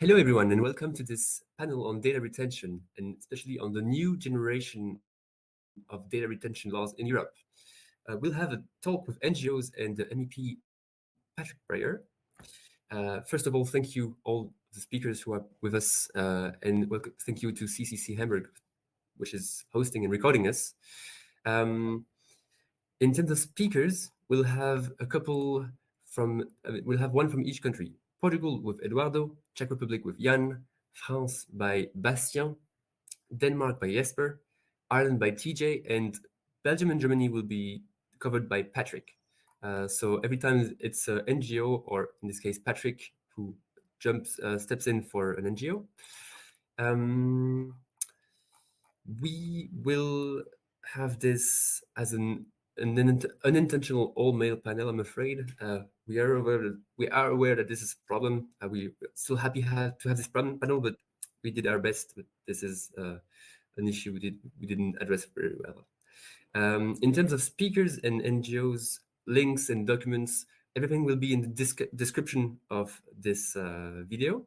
Hello, everyone, and welcome to this panel on data retention, and especially on the new generation of data retention laws in Europe. We'll have a talk with NGOs and the MEP Patrick Breyer. First of all, thank you all the speakers who are with us, and welcome, thank you to CCC Hamburg, which is hosting and recording us. Um, in terms of speakers, we'll have a couple we'll have one from each country. Portugal with Eduardo, Czech Republic with Jan, France by Bastien, Denmark by Jesper, Ireland by TJ, and Belgium and Germany will be covered by Patrick. So every time it's an NGO, or in this case Patrick, who steps in for an NGO. We will have this as an unintentional all-male panel. I'm afraid we are aware that this is a problem. We still happy to have this panel, but we did our best. But this is an issue we didn't address very well. In terms of speakers and NGOs, links and documents, everything will be in the description of this video.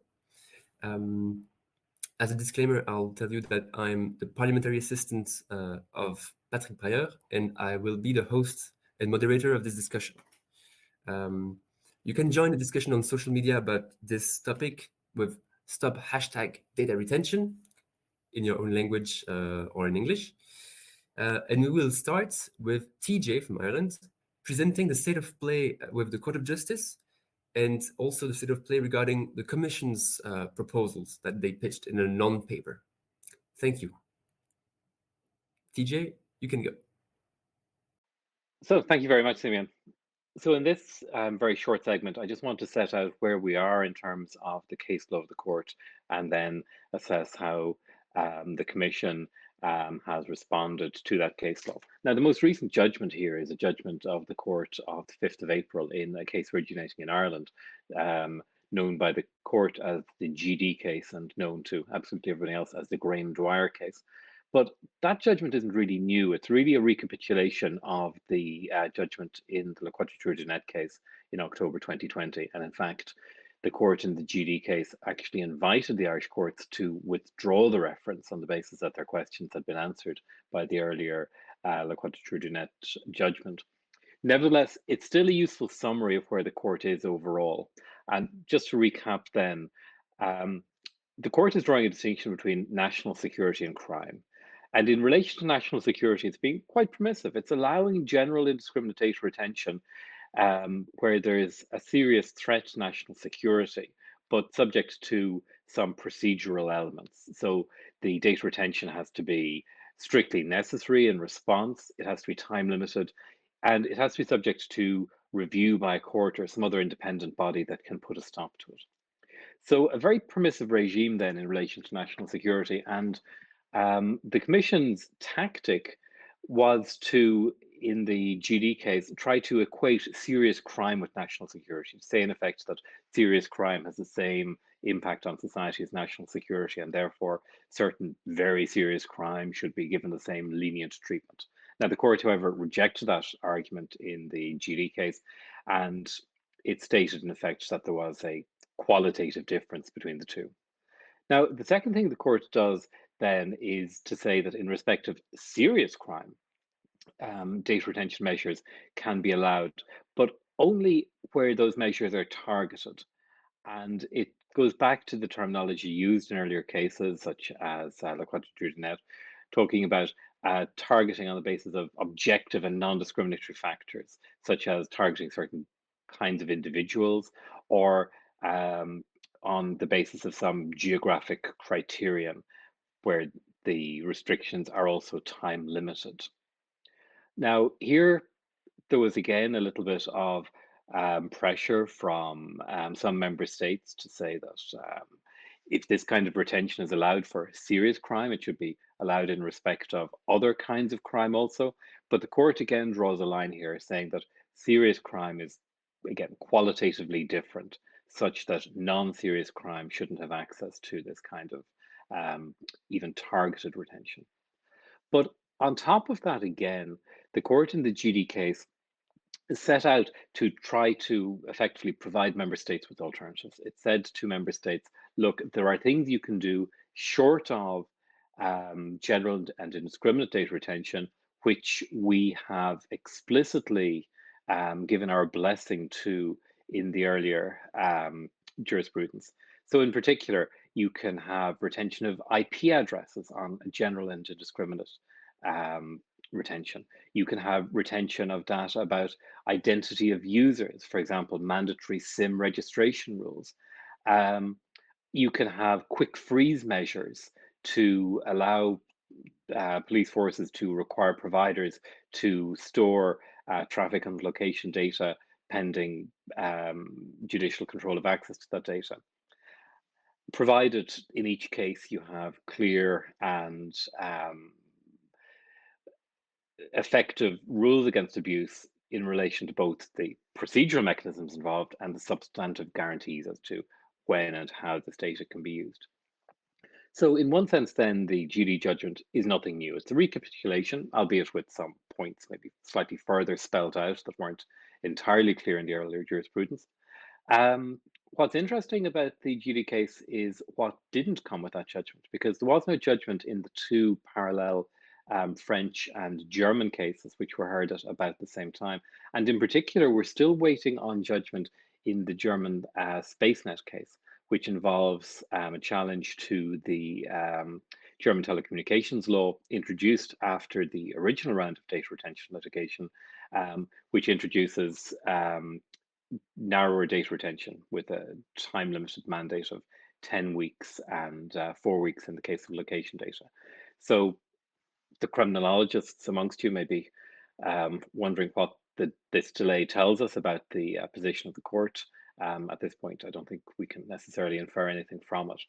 As a disclaimer, I'll tell you that I'm the parliamentary assistant of Patrick Breyer, and I will be the host and moderator of this discussion. You can join the discussion on social media about this topic with stop #data retention in your own language or in English. And we will start with TJ from Ireland presenting the state of play with the Court of Justice, and also the state of play regarding the Commission's proposals that they pitched in a non-paper. Thank you. TJ, you can go. So thank you very much, Simeon. So in this very short segment, I just want to set out where we are in terms of the case law of the court, and then assess how the Commission has responded to that case law. Now, the most recent judgment here is a judgment of the court of the 5th of April in a case originating in Ireland, known by the court as the GD case and known to absolutely everybody else as the Graham-Dwyer case. But that judgment isn't really new. It's really a recapitulation of the judgment in the La Quadrature du Net case in October 2020. And in fact, the court in the GD case actually invited the Irish courts to withdraw the reference on the basis that their questions had been answered by the earlier La Quadrature du Net judgment. Nevertheless, it's still a useful summary of where the court is overall. And just to recap then, the court is drawing a distinction between national security and crime. And in relation to national security, it's being quite permissive. It's allowing general indiscriminate retention where there is a serious threat to national security, but subject to some procedural elements. So the data retention has to be strictly necessary in response, it has to be time limited, and it has to be subject to review by a court or some other independent body that can put a stop to it. So a very permissive regime then in relation to national security. And the Commission's tactic was to, in the GD case, try to equate serious crime with national security, to say in effect that serious crime has the same impact on society as national security, and therefore certain very serious crime should be given the same lenient treatment. Now, the court, however, rejected that argument in the GD case, and it stated in effect that there was a qualitative difference between the two. Now, the second thing the court does then is to say that in respect of serious crime, data retention measures can be allowed, but only where those measures are targeted. And it goes back to the terminology used in earlier cases, such as La Quadrature du Net, talking about targeting on the basis of objective and non-discriminatory factors, such as targeting certain kinds of individuals, or on the basis of some geographic criterion where the restrictions are also time limited. Now, here there was again a little bit of pressure from some member states to say that if this kind of retention is allowed for serious crime, it should be allowed in respect of other kinds of crime also. But the court again draws a line here saying that serious crime is, again, qualitatively different, such that non-serious crime shouldn't have access to this kind of even targeted retention. But on top of that, again, the court in the GD case set out to try to effectively provide member states with alternatives. It said to member states, look, there are things you can do short of general and indiscriminate data retention, which we have explicitly given our blessing to in the earlier jurisprudence. So in particular, you can have retention of IP addresses on general and indiscriminate retention. You can have retention of data about identity of users, for example, mandatory SIM registration rules. You can have quick freeze measures to allow police forces to require providers to store traffic and location data pending judicial control of access to that data. Provided in each case you have clear and effective rules against abuse in relation to both the procedural mechanisms involved and the substantive guarantees as to when and how this data can be used. So in one sense, then, the GD judgment is nothing new. It's a recapitulation, albeit with some points maybe slightly further spelled out that weren't entirely clear in the earlier jurisprudence. What's interesting about the GD case is what didn't come with that judgment, because there was no judgment in the two parallel French and German cases, which were heard at about the same time. And in particular, we're still waiting on judgment in the German SpaceNet case, which involves a challenge to the German telecommunications law introduced after the original round of data retention litigation, which introduces narrower data retention with a time limited mandate of 10 weeks and 4 weeks in the case of location data. So the criminologists amongst you may be wondering what this delay tells us about the position of the court. At this point, I don't think we can necessarily infer anything from it.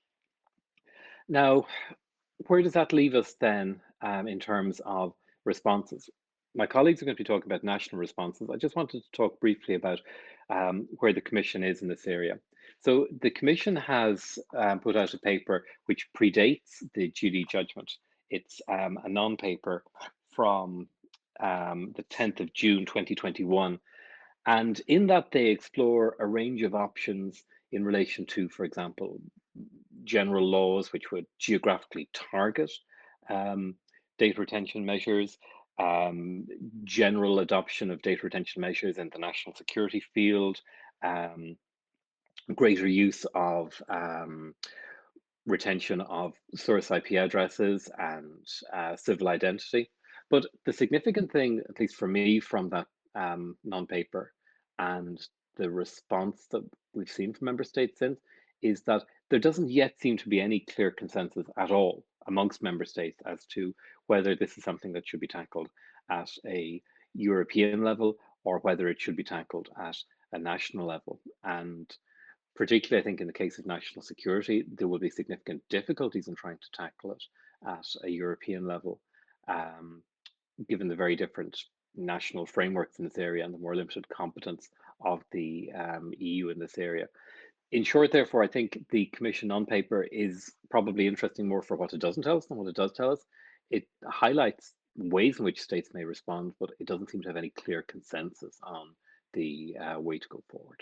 Now, where does that leave us then in terms of responses? My colleagues are going to be talking about national responses. I just wanted to talk briefly about where the Commission is in this area. So the Commission has put out a paper which predates the GD judgment. It's a non-paper from the 10th of June 2021. And in that, they explore a range of options in relation to, for example, general laws which would geographically target data retention measures, general adoption of data retention measures in the national security field, greater use of retention of source IP addresses and civil identity. But the significant thing, at least for me, from that non-paper and the response that we've seen from member states since, is that there doesn't yet seem to be any clear consensus at all amongst member states as to whether this is something that should be tackled at a European level or whether it should be tackled at a national level. And particularly, I think in the case of national security, there will be significant difficulties in trying to tackle it at a European level, given the very different national frameworks in this area and the more limited competence of the EU in this area. In short, therefore, I think the Commission non-paper is probably interesting more for what it doesn't tell us than what it does tell us. It highlights ways in which states may respond, but it doesn't seem to have any clear consensus on the way to go forward.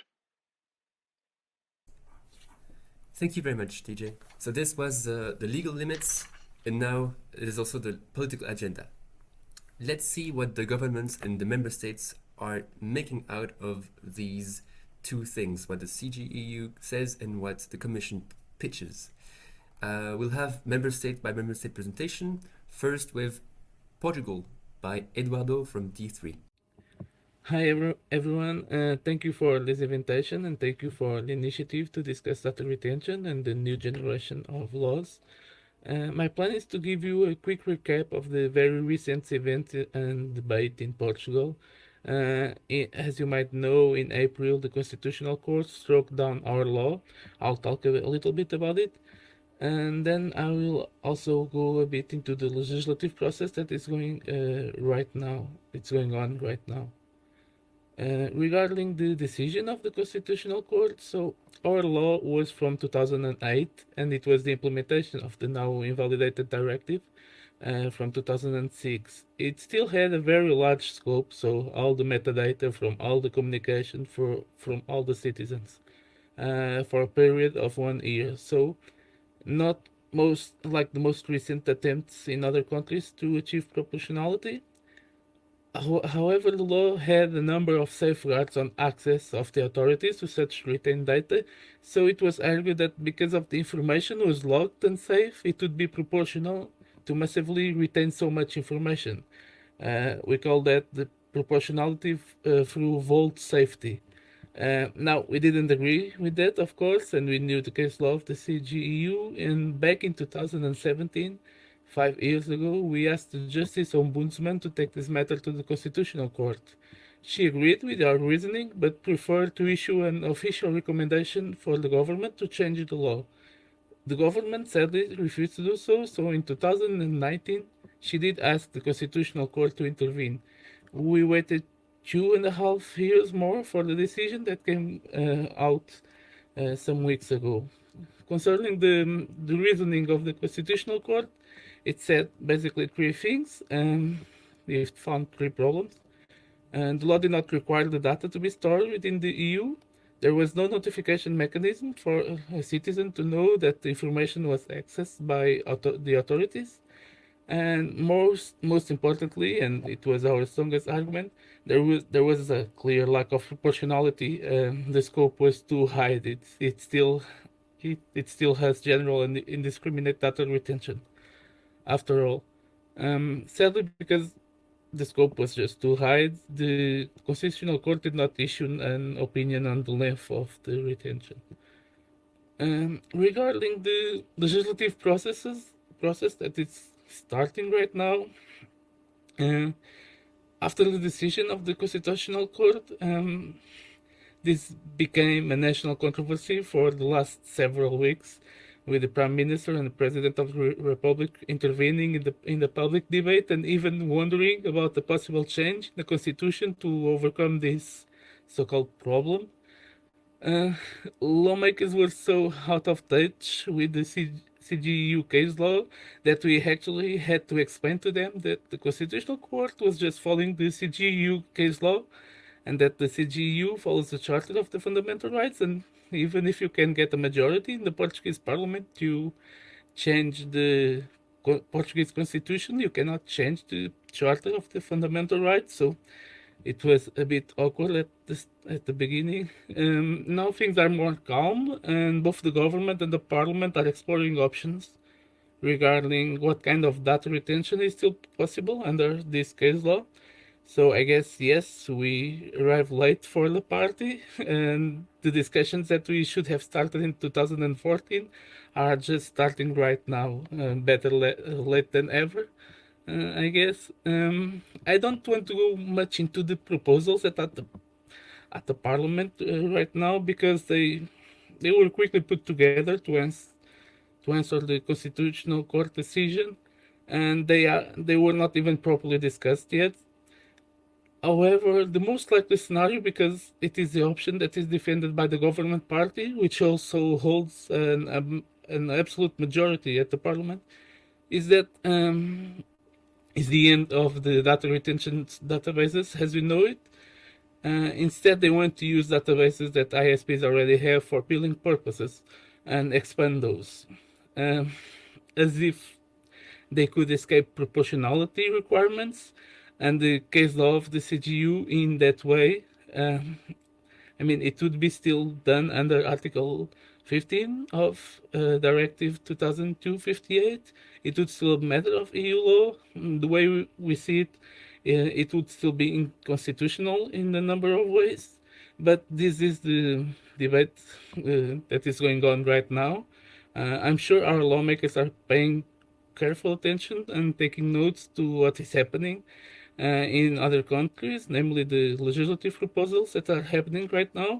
Thank you very much, TJ. So this was the legal limits, and now it is also the political agenda. Let's see what the governments and the member states are making out of these two things, what the CGEU says and what the Commission pitches. We'll have member state by member state presentation, first with Portugal by Eduardo from D3. Hi everyone, thank you for this invitation and thank you for the initiative to discuss data retention and the new generation of laws. My plan is to give you a quick recap of the very recent event and debate in Portugal. As you might know, in April the Constitutional Court struck down our law. I'll talk a little bit about it. And then I will also go a bit into the legislative process that is going right now. It's going on right now. Regarding the decision of the Constitutional Court, so our law was from 2008 and it was the implementation of the now invalidated directive from 2006. It still had a very large scope, so all the metadata from all the communication from all the citizens. for a period of 1 year. So not most like the most recent attempts in other countries to achieve proportionality. However, the law had a number of safeguards on access of the authorities to such retained data, so it was argued that because of the information was locked and safe, it would be proportional to massively retain so much information. We call that the proportionality through vault safety. Now, we didn't agree with that, of course, and we knew the case law of the CGEU. And back in 2017, 5 years ago, we asked the Justice Ombudsman to take this matter to the Constitutional Court. She agreed with our reasoning, but preferred to issue an official recommendation for the government to change the law. The government sadly refused to do so, so in 2019, she did ask the Constitutional Court to intervene. We waited 2.5 years more for the decision that came out some weeks ago. Concerning the reasoning of the Constitutional Court, it said basically three things. It found three problems. And the law did not require the data to be stored within the EU. There was no notification mechanism for a citizen to know that the information was accessed by the authorities. And most importantly, and it was our strongest argument, there was a clear lack of proportionality. The scope was too high. It still has general and indiscriminate data retention. After all, sadly, because the scope was just too high, the Constitutional Court did not issue an opinion on the length of the retention. Regarding the legislative process that is starting right now, after the decision of the Constitutional Court, this became a national controversy for the last several weeks, with the Prime Minister and the President of the Republic intervening in the public debate and even wondering about the possible change in the Constitution to overcome this so-called problem. Lawmakers were so out of touch with the CGEU case law that we actually had to explain to them that the Constitutional Court was just following the CGEU case law, and that the CGEU follows the Charter of the Fundamental Rights, and even if you can get a majority in the Portuguese Parliament to change the Portuguese Constitution, you cannot change the Charter of the Fundamental Rights. So it was a bit awkward at the beginning. Now things are more calm, and both the government and the Parliament are exploring options regarding what kind of data retention is still possible under this case law. So I guess, yes, we arrived late for the party, and the discussions that we should have started in 2014 are just starting right now. Better late than ever, I guess. I don't want to go much into the proposals that at the parliament right now, because they were quickly put together to answer the Constitutional Court decision, and they were not even properly discussed yet. However, the most likely scenario, because it is the option that is defended by the government party, which also holds an absolute majority at the parliament, is that is the end of the data retention databases as we know it. Instead, they want to use databases that ISPs already have for billing purposes and expand those, as if they could escape proportionality requirements and the case law of the CGU in that way. I mean, it would be still done under Article 15 of Directive 2002/58. It would still be a matter of EU law. The way we see it, it would still be unconstitutional in a number of ways. But this is the debate that is going on right now. I'm sure our lawmakers are paying careful attention and taking notes to what is happening in other countries, namely the legislative proposals that are happening right now,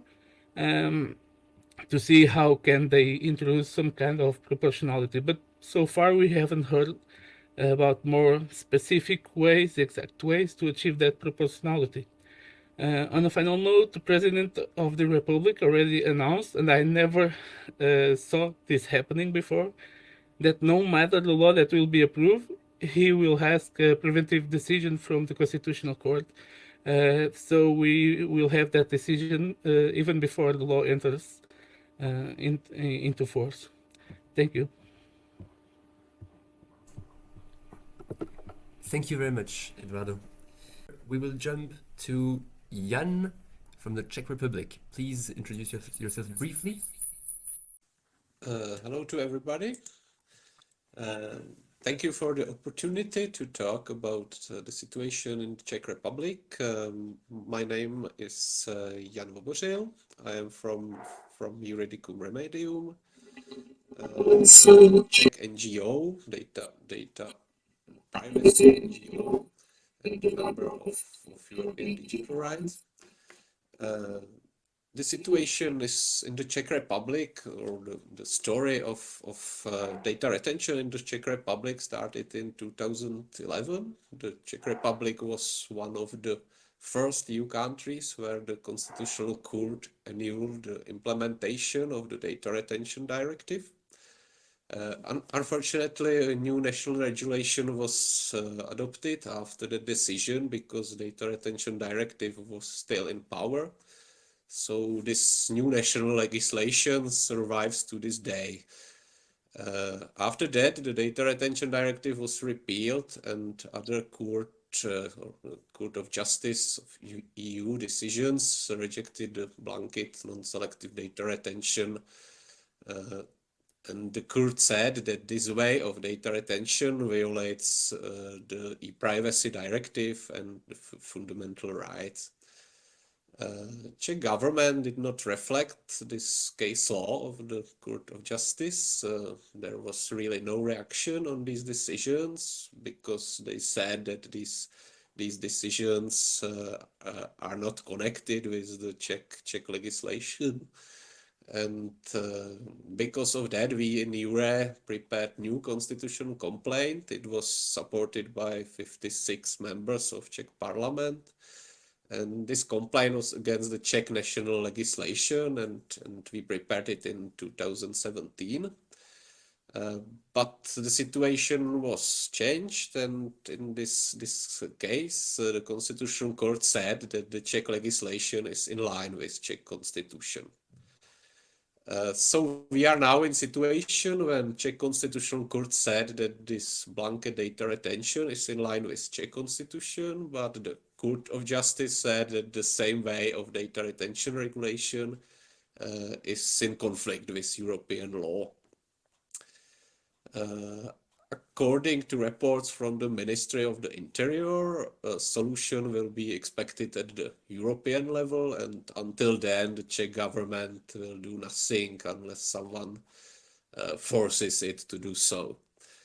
to see how can they introduce some kind of proportionality. But so far we haven't heard about more specific ways, exact ways to achieve that proportionality. On a final note, the President of the Republic already announced, and I never saw this happening before, that no matter the law that will be approved, he will ask a preventive decision from the Constitutional Court. So we will have that decision even before the law enters into force. Thank you. Thank you very much, Eduardo. We will jump to Jan from the Czech Republic. Please introduce yourself briefly. Hello to everybody. Thank you for the opportunity to talk about the situation in the Czech Republic. My name is Jan Vobořil. I am from Juridicum Remedium, Czech NGO, data privacy NGO, and a member of European Digital Rights. The situation is in the Czech Republic, or the story of data retention in the Czech Republic started in 2011. The Czech Republic was one of the first EU countries where the Constitutional Court annulled the implementation of the Data Retention Directive. Unfortunately, a new national regulation was adopted after the decision because Data Retention Directive was still in power. So this new national legislation survives to this day. After that, the Data Retention Directive was repealed, and other Court of Justice of EU decisions rejected the blanket non-selective data retention. And the court said that this way of data retention violates the e-privacy directive and the fundamental rights. Czech government did not reflect this case law of the Court of Justice. There was really no reaction on these decisions because they said that these decisions are not connected with the Czech legislation. And because of that, we in EURE prepared new constitutional complaint. It was supported by 56 members of Czech parliament. And this complaint was against the Czech national legislation, and we prepared it in 2017. But the situation was changed, and in this case, the Constitutional Court said that the Czech legislation is in line with Czech constitution. So we are now in situation when Czech Constitutional Court said that this blanket data retention is in line with Czech constitution, but the Court of Justice said that the same way of data retention regulation is in conflict with European law. According to reports from the Ministry of the Interior, a solution will be expected at the European level, and until then, the Czech government will do nothing unless someone forces it to do so.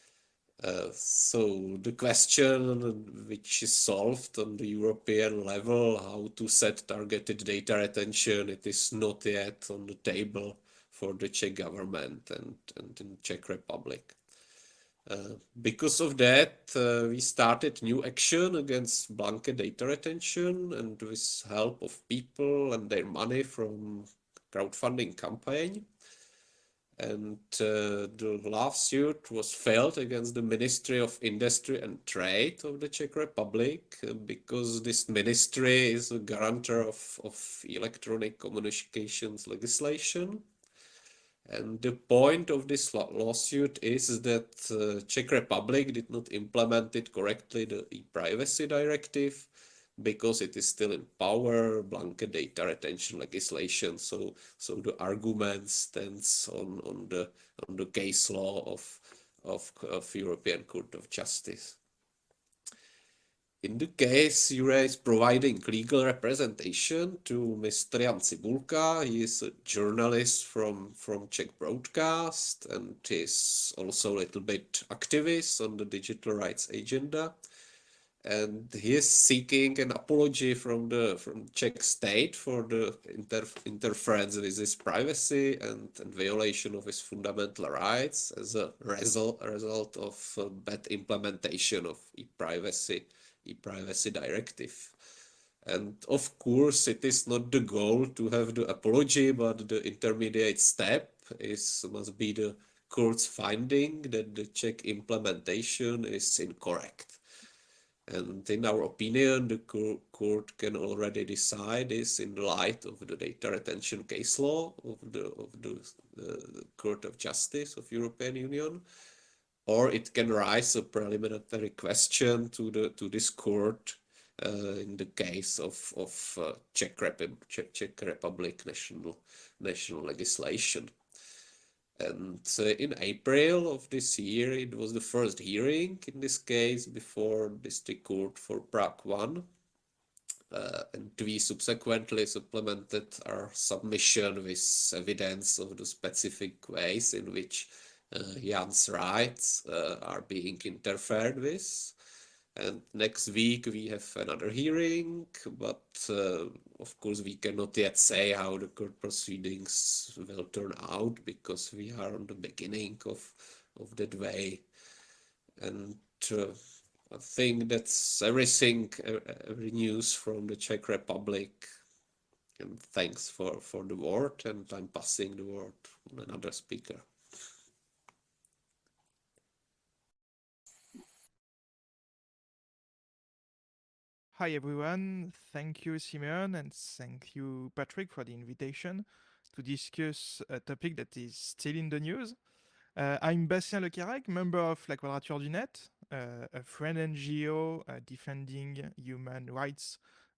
So the question which is solved on the European level, how to set targeted data retention, it is not yet on the table for the Czech government and in Czech Republic. Because of that, we started new action against blanket data retention, and with help of people and their money from crowdfunding campaign. And the lawsuit was filed against the Ministry of Industry and Trade of the Czech Republic because this ministry is a guarantor of electronic communications legislation. And the point of this lawsuit is that Czech Republic did not implement it correctly, the e-privacy directive, because it is still in power, blanket data retention legislation. So the argument stands on the case law of European Court of Justice. In the case, EURE is providing legal representation to Mr. Jan Cibulka. He is a journalist from Czech Broadcast, and is also a little bit activist on the digital rights agenda. And he is seeking an apology from Czech state for the interference with his privacy and violation of his fundamental rights as a result of bad implementation of e-privacy directive. And of course, it is not the goal to have the apology, but the intermediate step must be the court's finding that the Czech implementation is incorrect. And in our opinion, the court can already decide this in light of the data retention case law of the Court of Justice of European Union, or it can raise a preliminary question to this court in the case of Czech Republic national legislation. And in April of this year, it was the first hearing in this case before District Court for Prague 1. And we subsequently supplemented our submission with evidence of the specific ways in which Jan's rights are being interfered with. And next week we have another hearing, but of course we cannot yet say how the court proceedings will turn out because we are on the beginning of that way. And I think that's everything, every news from the Czech Republic. And thanks for the word, and I'm passing the word to another speaker. Hi everyone, thank you Simeon and thank you Patrick for the invitation to discuss a topic that is still in the news. I'm Bastien Lecarrec, member of La Quadrature du Net, a friend NGO defending human rights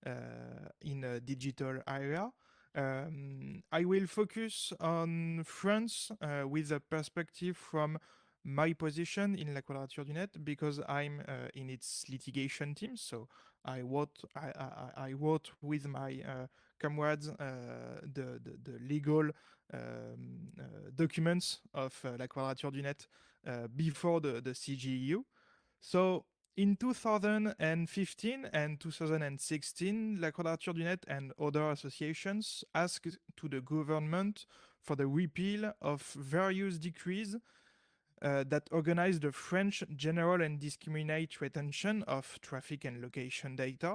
in a digital area. I will focus on France with a perspective from my position in La Quadrature du Net because I'm in its litigation team. So I wrote with my comrades the legal documents of La Quadrature du Net before the CGEU. So in 2015 and 2016, La Quadrature du Net and other associations asked to the government for the repeal of various decrees that organize the French general and discriminate retention of traffic and location data.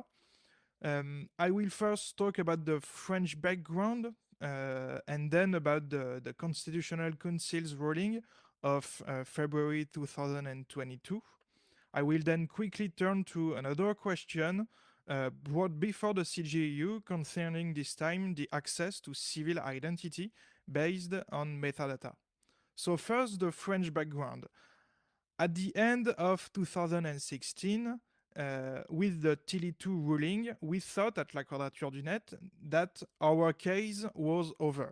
I will first talk about the French background and then about the Constitutional Council's ruling of February 2022. I will then quickly turn to another question brought before the CGEU concerning this time the access to civil identity based on metadata. So first, the French background. At the end of 2016, with the Tilly 2 ruling, we thought at La Quadrature du Net that our case was over.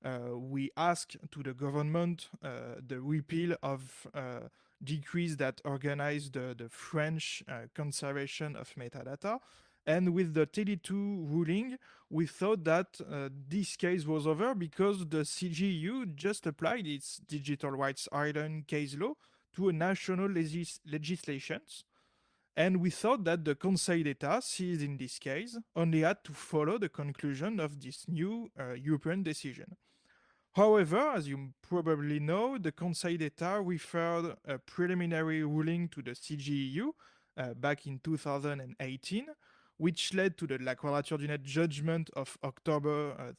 We asked to the government the repeal of decrees that organized the French conservation of metadata. And with the Tilly 2 ruling, we thought that this case was over because the CGU just applied its Digital Rights Ireland case law to a national legislations. And we thought that the Conseil d'État, seized in this case, only had to follow the conclusion of this new European decision. However, as you probably know, the Conseil d'État referred a preliminary ruling to the CGEU back in 2018, which led to the La Quadrature du Net judgment of October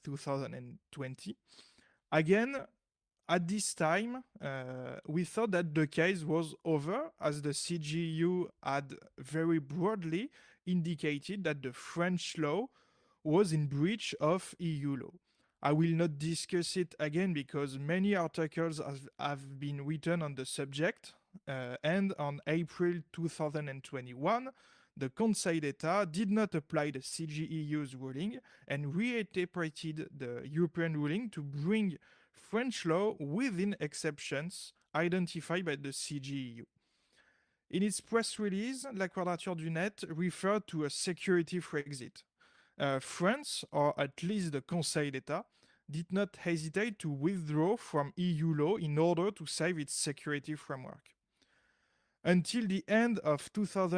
2020. Again, at this time, we thought that the case was over as the CGU had very broadly indicated that the French law was in breach of EU law. I will not discuss it again because many articles have been written on the subject, and on April 2021, the Conseil d'État did not apply the CGEU's ruling and reinterpreted the European ruling to bring French law within exceptions identified by the CGEU. In its press release, La Quadrature du Net referred to a security Frexit. France, or at least the Conseil d'État, did not hesitate to withdraw from EU law in order to save its security framework. Until the end of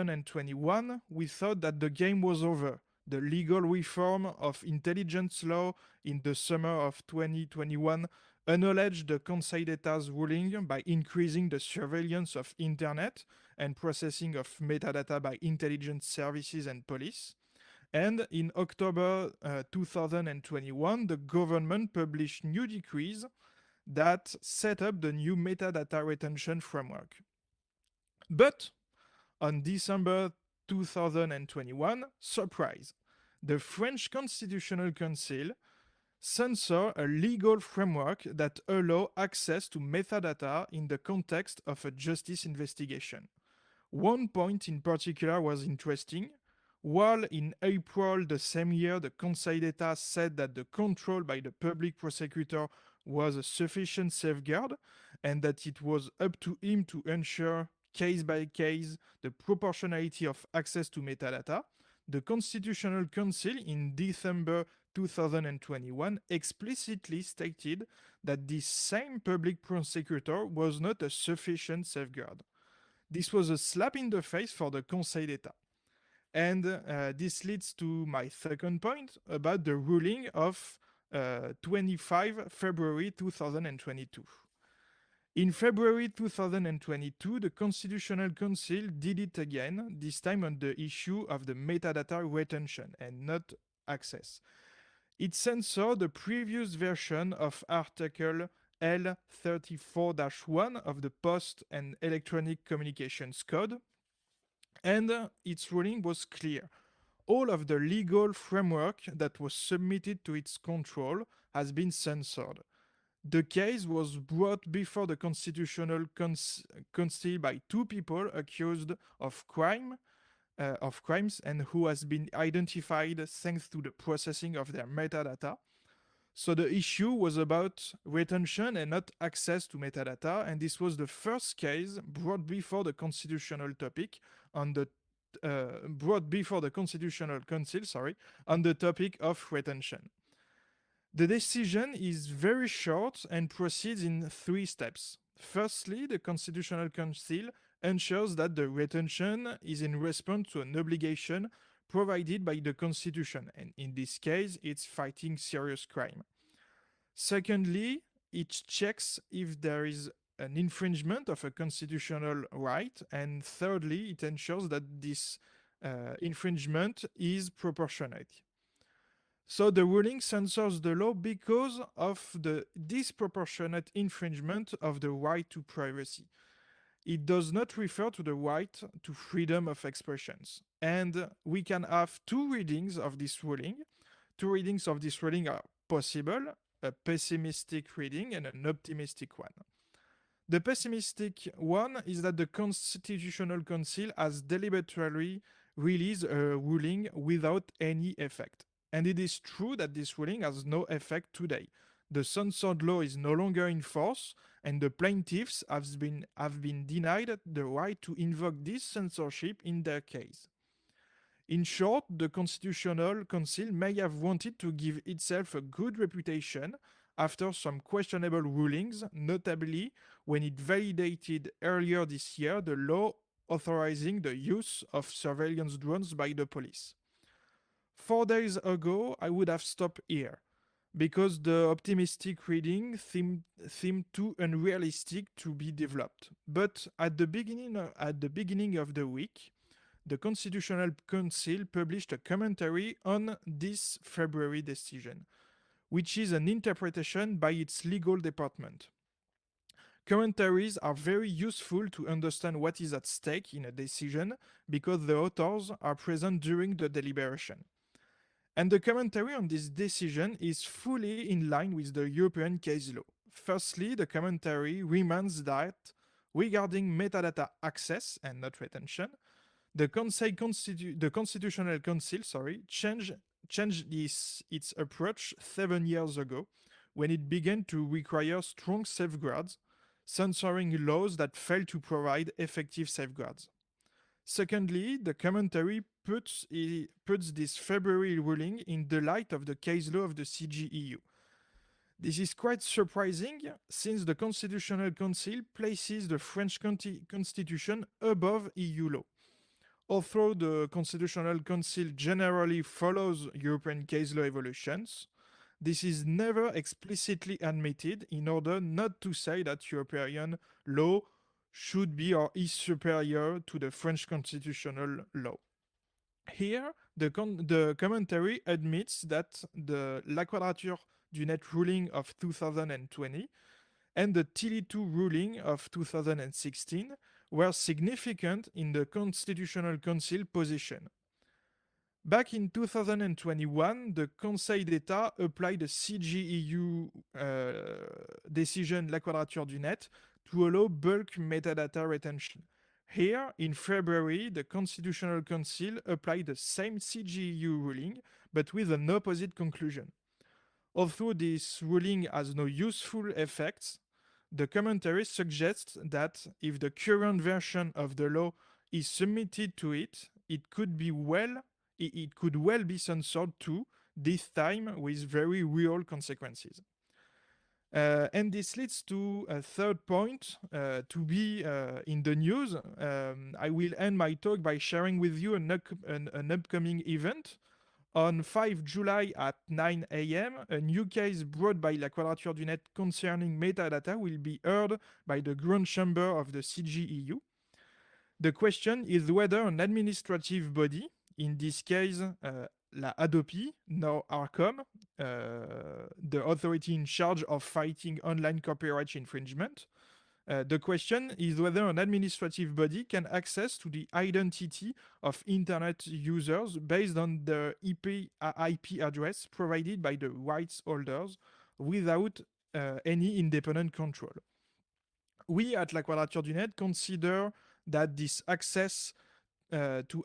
2021, we thought that the game was over. The legal reform of intelligence law in the summer of 2021 acknowledged the Conseil d'État's ruling by increasing the surveillance of internet and processing of metadata by intelligence services and police. And in October 2021, the government published new decrees that set up the new metadata retention framework. But on December 2021, surprise, the French Constitutional Council censor a legal framework that allow access to metadata in the context of a justice investigation. One point in particular was interesting. While in April the same year, the Conseil d'État said that the control by the public prosecutor was a sufficient safeguard and that it was up to him to ensure case by case the proportionality of access to metadata, the Constitutional Council in December 2021 explicitly stated that this same public prosecutor was not a sufficient safeguard. This was a slap in the face for the Conseil d'État. And this leads to my second point about the ruling of 25 February 2022. In February 2022, the Constitutional Council did it again, this time on the issue of the metadata retention and not access. It censored the previous version of Article L34-1 of the Post and Electronic Communications Code, and its ruling was clear. All of the legal framework that was submitted to its control has been censored. The case was brought before the Constitutional Council by two people accused of crimes and who has been identified thanks to the processing of their metadata. So the issue was about retention and not access to metadata, and this was the first case brought before the Constitutional Constitutional Council, on the topic of retention. The decision is very short and proceeds in 3 steps. Firstly, the Constitutional Council ensures that the retention is in response to an obligation provided by the Constitution, and in this case, it's fighting serious crime. Secondly, it checks if there is an infringement of a constitutional right, and thirdly, it ensures that this infringement is proportionate. So the ruling censors the law because of the disproportionate infringement of the right to privacy. It does not refer to the right to freedom of expressions. And we can have 2 readings of this ruling. 2 readings of this ruling are possible, a pessimistic reading and an optimistic one. The pessimistic one is that the Constitutional Council has deliberately released a ruling without any effect. And it is true that this ruling has no effect today. The censored law is no longer in force, and the plaintiffs have been denied the right to invoke this censorship in their case. In short, the Constitutional Council may have wanted to give itself a good reputation after some questionable rulings, notably when it validated earlier this year the law authorizing the use of surveillance drones by the police. 4 days ago, I would have stopped here, because the optimistic reading seemed too unrealistic to be developed. But at the beginning of the week, the Constitutional Council published a commentary on this February decision, which is an interpretation by its legal department. Commentaries are very useful to understand what is at stake in a decision because the authors are present during the deliberation. And the commentary on this decision is fully in line with the European case law. Firstly, the commentary reminds that regarding metadata access and not retention, the Constitutional Council changed its approach 7 years ago when it began to require strong safeguards, censoring laws that fail to provide effective safeguards. Secondly, the commentary puts this February ruling in the light of the case law of the CJEU. This is quite surprising since the Constitutional Council places the French Constitution above EU law. Although the Constitutional Council generally follows European case law evolutions, this is never explicitly admitted in order not to say that European law should be or is superior to the French constitutional law. Here, the commentary admits that the La Quadrature du Net ruling of 2020 and the Tilly II ruling of 2016 were significant in the Constitutional Council position. Back in 2021, the Conseil d'État applied the CGEU decision La Quadrature du Net to allow bulk metadata retention. Here, in February, the Constitutional Council applied the same CGEU ruling, but with an opposite conclusion. Although this ruling has no useful effects, the commentary suggests that if the current version of the law is submitted to it, it could well be censored too, this time with very real consequences. And this leads to a third point to be in the news. I will end my talk by sharing with you an upcoming event. On 5 July at 9 a.m., a new case brought by La Quadrature du Net concerning metadata will be heard by the Grand Chamber of the CGEU. The question is whether an administrative body, in this case la Hadopi, now ARCOM, the authority in charge of fighting online copyright infringement, the question is whether an administrative body can access to the identity of internet users based on the IP address provided by the rights holders without any independent control. We at La Quadrature du Net consider that this access to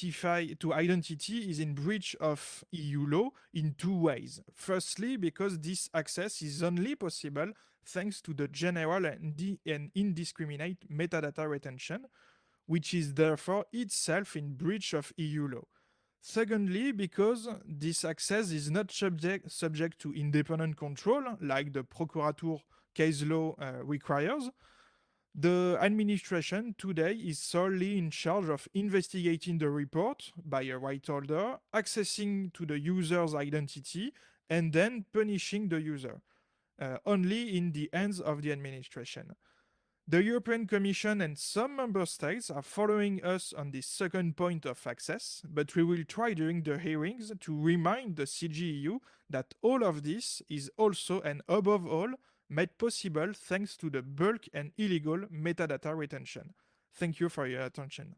identity is in breach of EU law in two ways. Firstly, because this access is only possible thanks to the general and indiscriminate metadata retention, which is therefore itself in breach of EU law. Secondly, because this access is not subject to independent control, like the Procurator case law requires. The administration today is solely in charge of investigating the report by a right holder, accessing to the user's identity, and then punishing the user, only in the hands of the administration. The European Commission and some member states are following us on this second point of access, but we will try during the hearings to remind the CGEU that all of this is also and above all made possible thanks to the bulk and illegal metadata retention. Thank you for your attention.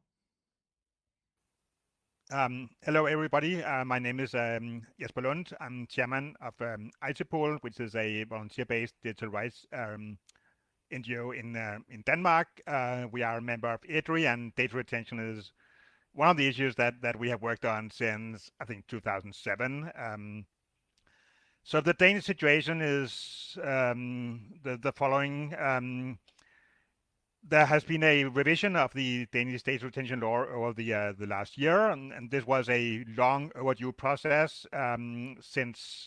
Hello, everybody. My name is Jesper Lund. I'm chairman of ITPOL, which is a volunteer-based digital rights NGO in Denmark. We are a member of EDRI, and data retention is one of the issues that we have worked on since, I think, 2007. So the Danish situation is the following. There has been a revision of the Danish data retention law over the last year, and this was a long overdue process since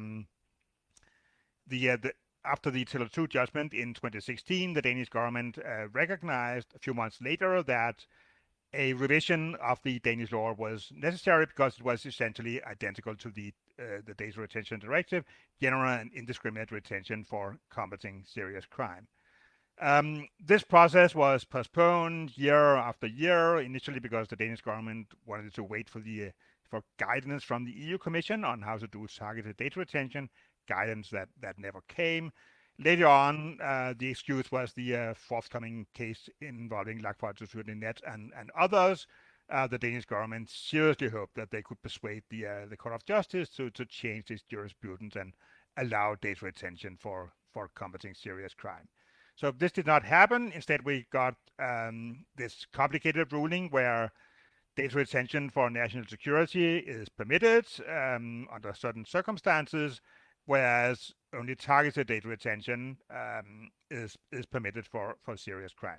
after the Tele2 judgment in 2016, the Danish government recognized a few months later that a revision of the Danish law was necessary because it was essentially identical to the Data Retention Directive, general and indiscriminate retention for combating serious crime. This process was postponed year after year, initially because the Danish government wanted to wait for guidance from the EU Commission on how to do targeted data retention, guidance that never came. Later on, the excuse was the forthcoming case involving La Quadrature du Net and others. The Danish government seriously hoped that they could persuade the Court of Justice to change its jurisprudence and allow data retention for combating serious crime. So this did not happen. Instead, we got this complicated ruling where data retention for national security is permitted under certain circumstances, whereas only targeted data retention is permitted for serious crime.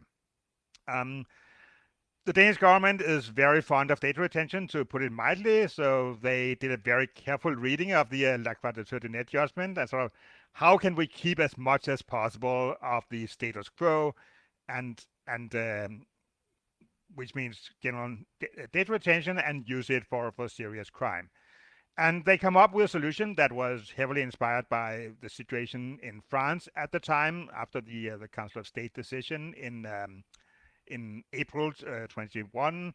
The Danish government is very fond of data retention, to put it mildly, so they did a very careful reading of the La Quadrature du Net judgment and sort of how can we keep as much as possible of the status quo, and which means general data retention and use it for serious crime. And they come up with a solution that was heavily inspired by the situation in France at the time, after the Council of State decision in April 21.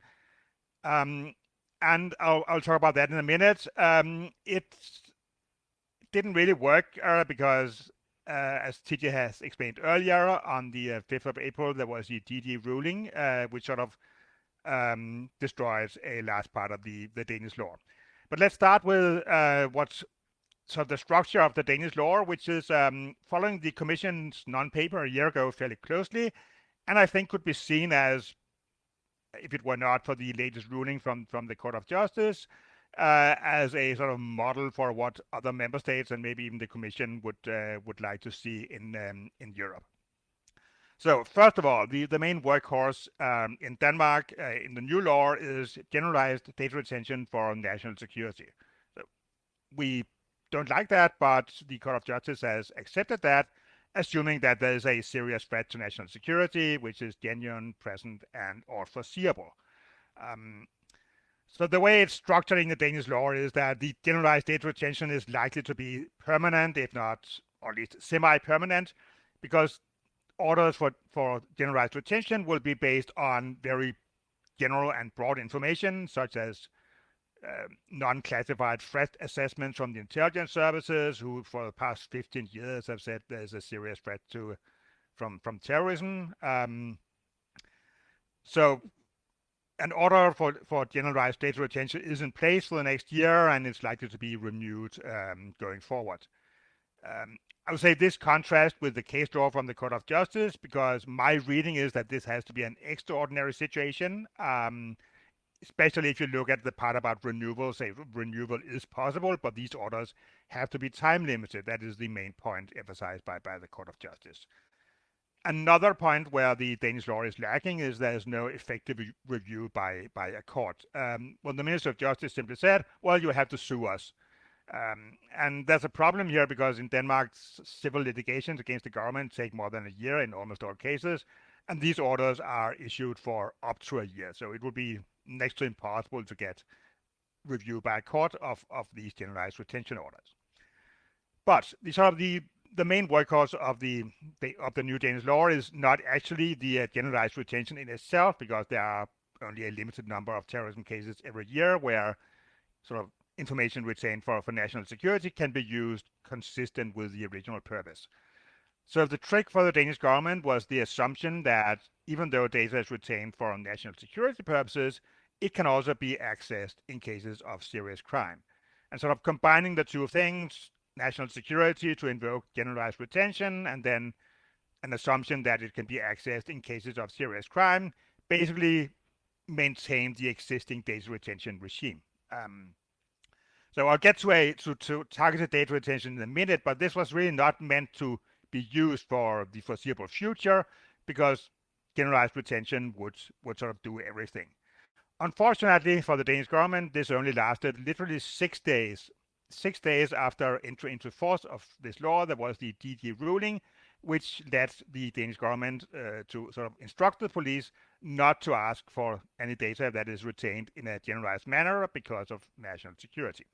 And I'll talk about that in a minute. It didn't really work because as TJ has explained earlier, on the 5th of April, there was the DD ruling, which sort of destroys a large part of the Danish law. But let's start with what's sort of the structure of the Danish law, which is following the Commission's non-paper a year ago fairly closely, and I think could be seen as, if it were not for the latest ruling from the Court of Justice, as a sort of model for what other member states and maybe even the Commission would like to see in Europe. So first of all, the main workhorse in Denmark in the new law is generalized data retention for national security. So we don't like that, but the Court of Justice has accepted that, assuming that there is a serious threat to national security, which is genuine, present, and or foreseeable. So the way it's structured in the Danish law is that the generalized data retention is likely to be permanent, if not, or at least semi-permanent, because orders for generalized retention will be based on very general and broad information, such as non-classified threat assessments from the intelligence services, who for the past 15 years have said there's a serious threat from terrorism. So an order for generalized data retention is in place for the next year, and it's likely to be renewed going forward. I would say this contrasts with the case law from the Court of Justice, because my reading is that this has to be an extraordinary situation, especially if you look at the part about renewal. Say renewal is possible, but these orders have to be time limited. That is the main point emphasized by the Court of Justice. Another point where the Danish law is lacking is there is no effective review by a court. Well, the Minister of Justice simply said, well, you have to sue us. And there's a problem here because in Denmark, civil litigations against the government take more than a year in almost all cases, and these orders are issued for up to a year. So it would be next to impossible to get review by a court of these generalized retention orders. But the main workhorse of the new Danish law is not actually the generalized retention in itself, because there are only a limited number of terrorism cases every year where sort of information retained for national security can be used consistent with the original purpose. So the trick for the Danish government was the assumption that even though data is retained for national security purposes, it can also be accessed in cases of serious crime. And sort of combining the two things, national security to invoke generalized retention, and then an assumption that it can be accessed in cases of serious crime, basically maintained the existing data retention regime. So I'll get to targeted data retention in a minute, but this was really not meant to be used for the foreseeable future, because generalized retention would sort of do everything. Unfortunately for the Danish government, this only lasted literally 6 days. 6 days after entry into force of this law, there was the DD ruling, which led the Danish government to sort of instruct the police not to ask for any data that is retained in a generalized manner because of national security.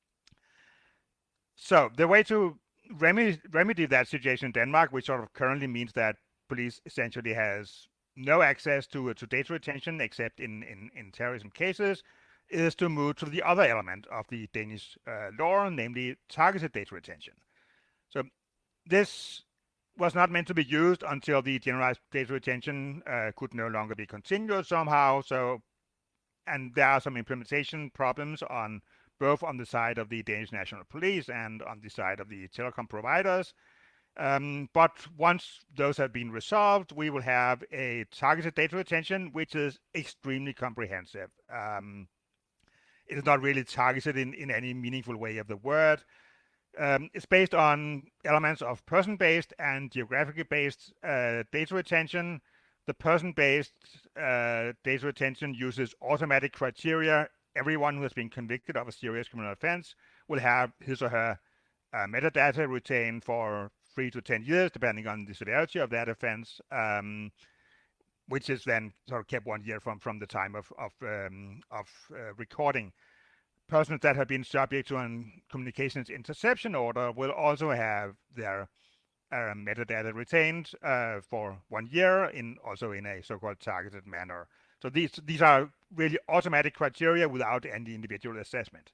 So the way to remedy that situation in Denmark, which sort of currently means that police essentially has no access to data retention except in terrorism cases, is to move to the other element of the Danish law, namely targeted data retention. So this was not meant to be used until the generalized data retention could no longer be continued somehow. So, and there are some implementation problems on both on the side of the Danish National Police and on the side of the telecom providers. But once those have been resolved, we will have a targeted data retention, which is extremely comprehensive. It is not really targeted in any meaningful way of the word. It's based on elements of person-based and geographically-based data retention. The person-based data retention uses automatic criteria. Everyone who has been convicted of a serious criminal offense will have his or her metadata retained for 3 to 10 years, depending on the severity of that offense, which is then sort of kept 1 year from the time of recording. Persons that have been subject to a communications interception order will also have their metadata retained for 1 year, also in a so-called targeted manner. So these are really automatic criteria without any individual assessment.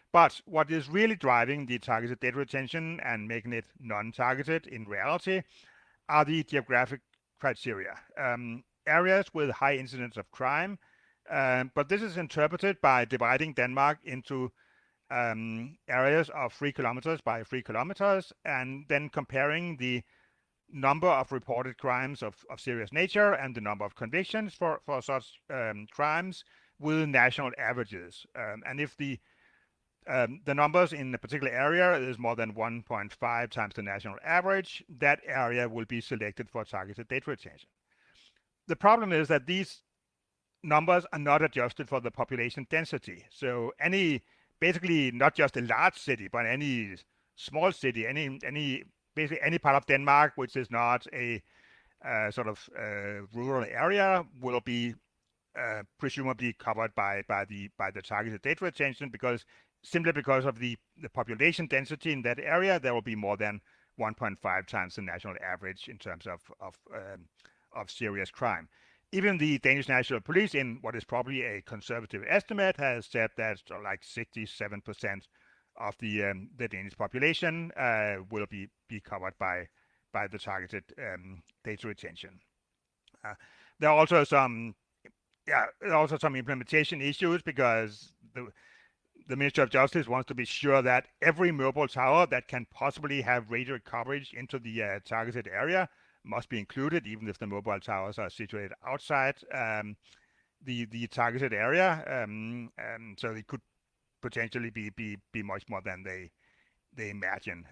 But what is really driving the targeted data retention and making it non-targeted in reality are the geographic criteria. Areas with high incidence of crime, but this is interpreted by dividing Denmark into areas of 3 kilometers by 3 kilometers, and then comparing the number of reported crimes of serious nature and the number of convictions for such crimes with national averages. And if the numbers in a particular area is more than 1.5 times the national average, that area will be selected for targeted data retention. The problem is that these numbers are not adjusted for the population density. So basically not just a large city, but any small city, basically any part of Denmark which is not a sort of rural area will be presumably covered by the targeted data retention, simply because of the population density in that area, there will be more than 1.5 times the national average in terms of serious crime. Even the Danish National Police, in what is probably a conservative estimate, has said that like 67% of the Danish population will be covered by the targeted data retention. There are also some implementation issues, because the Ministry of Justice wants to be sure that every mobile tower that can possibly have radio coverage into the targeted area must be included, even if the mobile towers are situated outside the targeted area. So it could potentially be much more than they imagine.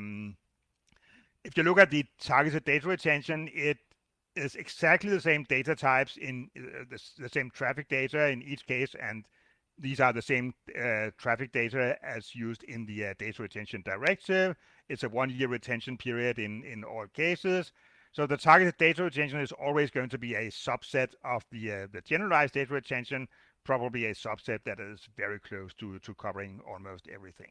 If you look at the targeted data retention, it is exactly the same data types in the same traffic data in each case, and these are the same traffic data as used in the data retention directive. It's a 1-year retention period in all cases. So the targeted data retention is always going to be a subset of the generalized data retention, probably a subset that is very close to covering almost everything.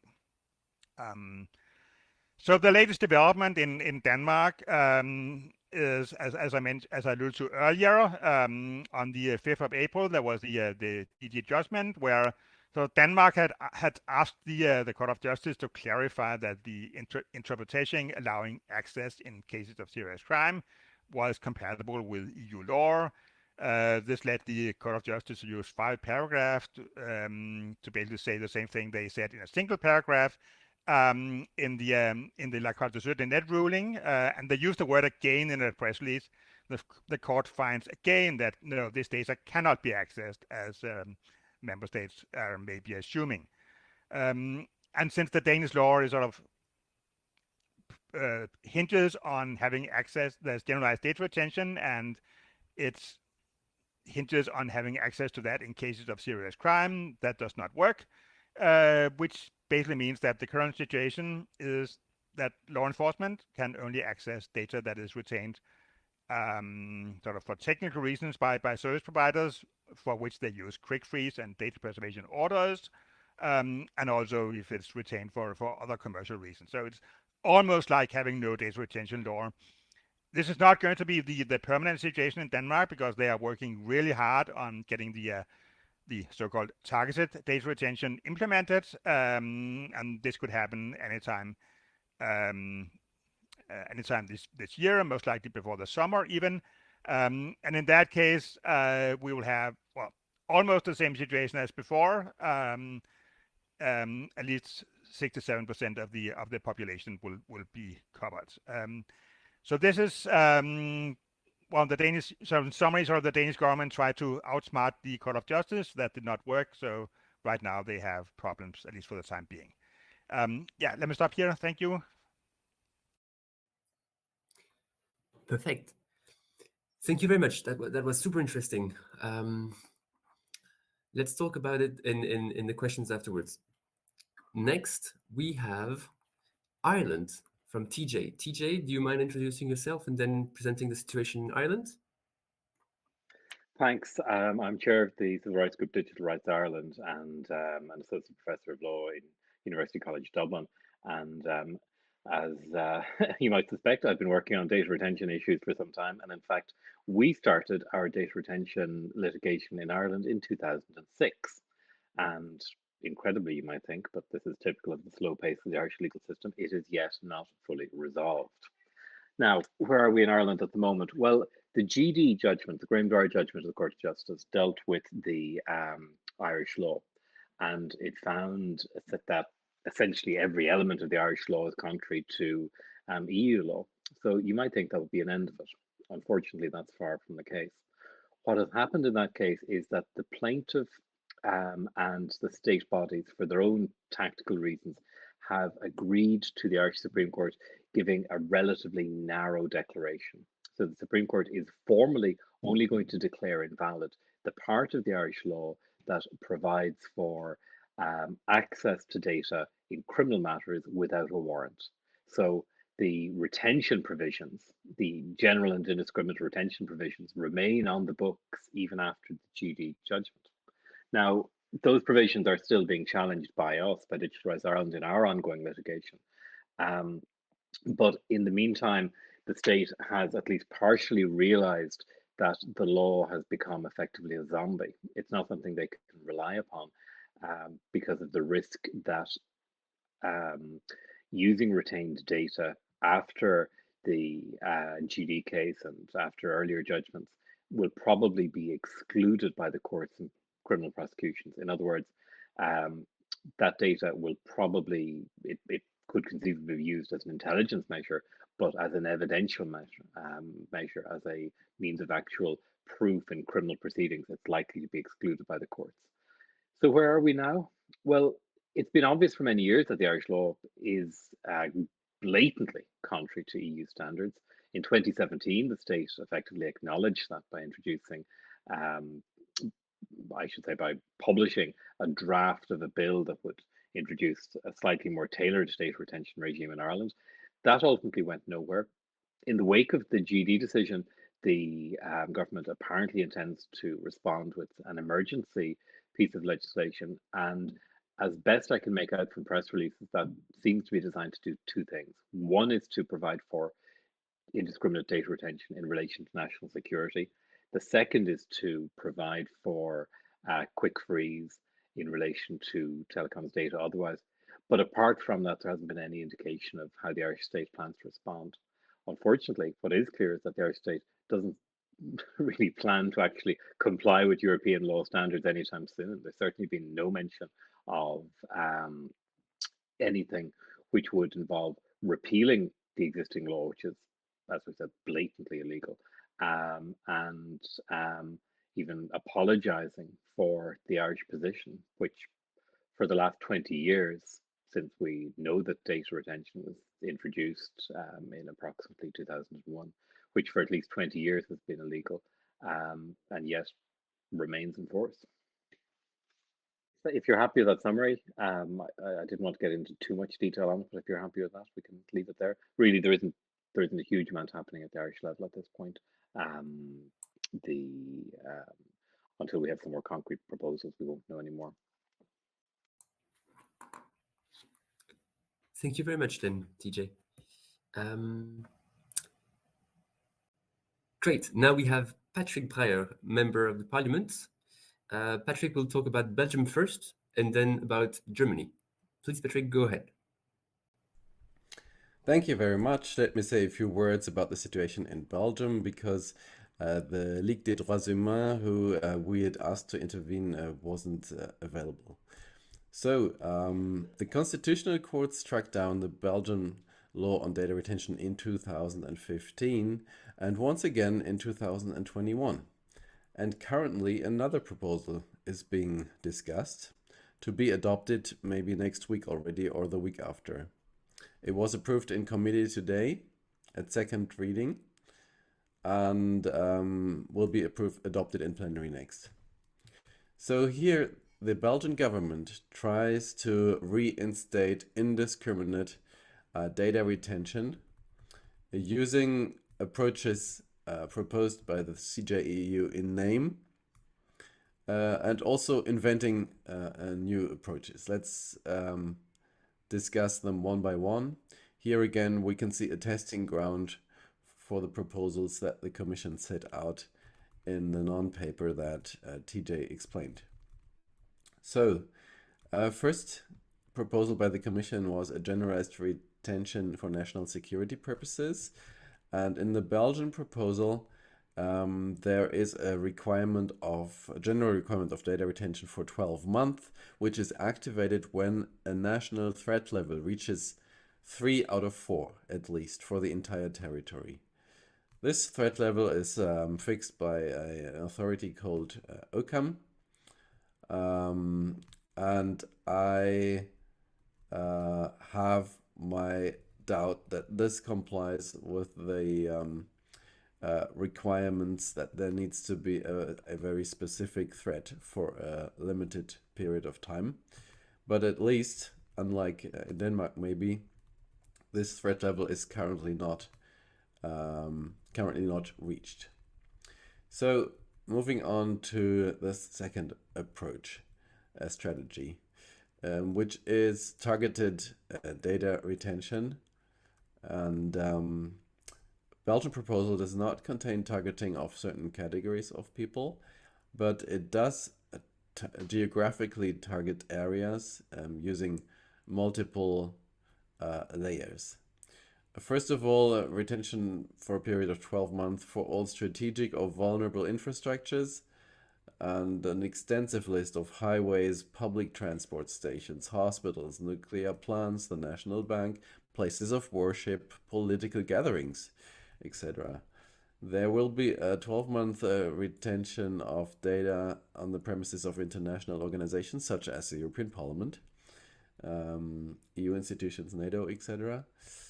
So the latest development in Denmark is, as I alluded to earlier, on the 5th of April, there was the DG judgment where Denmark had asked the Court of Justice to clarify that the interpretation allowing access in cases of serious crime was compatible with EU law. This led the Court of Justice to use 5 paragraphs to basically say the same thing they said in a single paragraph in the La Cour de Net ruling, and they used the word again in a press release. The court finds again that no, this data cannot be accessed as member states are maybe assuming. And since the Danish law is sort of hinges on having access, there's generalized data retention, and it's hinges on having access to that in cases of serious crime, that does not work, which basically means that the current situation is that law enforcement can only access data that is retained sort of for technical reasons by service providers, for which they use quick freeze and data preservation orders, and also if it's retained for other commercial reasons. So it's almost like having no data retention law. This is not going to be the permanent situation in Denmark, because they are working really hard on getting the so-called targeted data retention implemented, and this could happen anytime this year, most likely before the summer even. And in that case, we will have almost the same situation as before. At least 67% of the population will be covered. So this is the Danish. So in summary, the Danish government tried to outsmart the Court of Justice. That did not work. So right now they have problems, at least for the time being. Let me stop here. Thank you. Perfect. Thank you very much. That was super interesting. Let's talk about it in the questions afterwards. Next, we have Ireland from TJ. TJ, do you mind introducing yourself and then presenting the situation in Ireland? Thanks. I'm chair of the Civil Rights Group Digital Rights Ireland, and an associate professor of law in University College Dublin. And as you might suspect, I've been working on data retention issues for some time. And in fact, we started our data retention litigation in Ireland in 2006. And incredibly, you might think, but this is typical of the slow pace of the Irish legal system. It is yet not fully resolved. Now, where are we in Ireland at the moment? Well, the GD judgment, the Graham Dwyer judgment of the Court of Justice, dealt with the Irish law, and it found that essentially every element of the Irish law is contrary to EU law. So you might think that would be an end of it. Unfortunately, that's far from the case. What has happened in that case is that the plaintiff and the state bodies, for their own tactical reasons, have agreed to the Irish Supreme Court giving a relatively narrow declaration. So the Supreme Court is formally only going to declare invalid the part of the Irish law that provides for access to data in criminal matters without a warrant. So the retention provisions, the general and indiscriminate retention provisions, remain on the books even after the GD judgment. Now, those provisions are still being challenged by us, by Digitalize Ireland, in our ongoing litigation. But in the meantime, the state has at least partially realized that the law has become effectively a zombie. It's not something they can rely upon because of the risk that using retained data after the GD case and after earlier judgments will probably be excluded by the courts in criminal prosecutions. In other words, that data will probably, it could conceivably be used as an intelligence measure, but as an evidential measure, as a means of actual proof in criminal proceedings, it's likely to be excluded by the courts. So where are we now? Well, it's been obvious for many years that the Irish law is blatantly contrary to EU standards. In 2017, the state effectively acknowledged that by introducing, I should say, by publishing a draft of a bill that would introduce a slightly more tailored data retention regime in Ireland. That ultimately went nowhere. In the wake of the GD decision, the government apparently intends to respond with an emergency piece of legislation. And as best I can make out from press releases, that seems to be designed to do two things. One is to provide for indiscriminate data retention in relation to national security. The second is to provide for quick freeze in relation to telecoms data otherwise. But apart from that, there hasn't been any indication of how the Irish state plans to respond. Unfortunately, what is clear is that the Irish state doesn't really plan to actually comply with European law standards anytime soon. There's certainly been no mention of anything which would involve repealing the existing law, which is, as we said, blatantly illegal, and even apologizing for the Irish position, which for the last 20 years, since we know that data retention was introduced in approximately 2001, which for at least 20 years has been illegal, and yet remains in force. If you're happy with that summary, I didn't want to get into too much detail on it, but if you're happy with that, we can leave it there. Really, there isn't a huge amount happening at the Irish level at this point. Until we have some more concrete proposals, we won't know anymore. Thank you very much, then, TJ. Great. Now we have Patrick Breyer, member of the Parliament. Patrick will talk about Belgium first, and then about Germany. Please, Patrick, go ahead. Thank you very much. Let me say a few words about the situation in Belgium, because the Ligue des Droits Humains, who we had asked to intervene, wasn't available. So the Constitutional Court struck down the Belgian law on data retention in 2015 and once again in 2021. And currently another proposal is being discussed to be adopted maybe next week already or the week after. It was approved in committee today at second reading and will be adopted in plenary next. So here the Belgian government tries to reinstate indiscriminate data retention using approaches proposed by the CJEU in name and also inventing new approaches. Let's discuss them one by one. Here again, we can see a testing ground for the proposals that the Commission set out in the non-paper that TJ explained. So First proposal by the Commission was a generalized retention for national security purposes. And in the Belgian proposal, there is a general requirement of data retention for 12 months, which is activated when a national threat level reaches 3 out of 4, at least, for the entire territory. This threat level is fixed by an authority called OCAM. And I have my doubt that this complies with the requirements that there needs to be a very specific threat for a limited period of time. But at least, unlike in Denmark maybe, this threat level is currently not reached. So moving on to the second approach, strategy, which is targeted data retention. And Belgian proposal does not contain targeting of certain categories of people, but it does geographically target areas using multiple layers. First of all, retention for a period of 12 months for all strategic or vulnerable infrastructures, and an extensive list of highways, public transport stations, hospitals, nuclear plants, the National Bank, places of worship, political gatherings, etc. There will be a 12-month retention of data on the premises of international organizations such as the European Parliament, EU institutions, NATO, etc.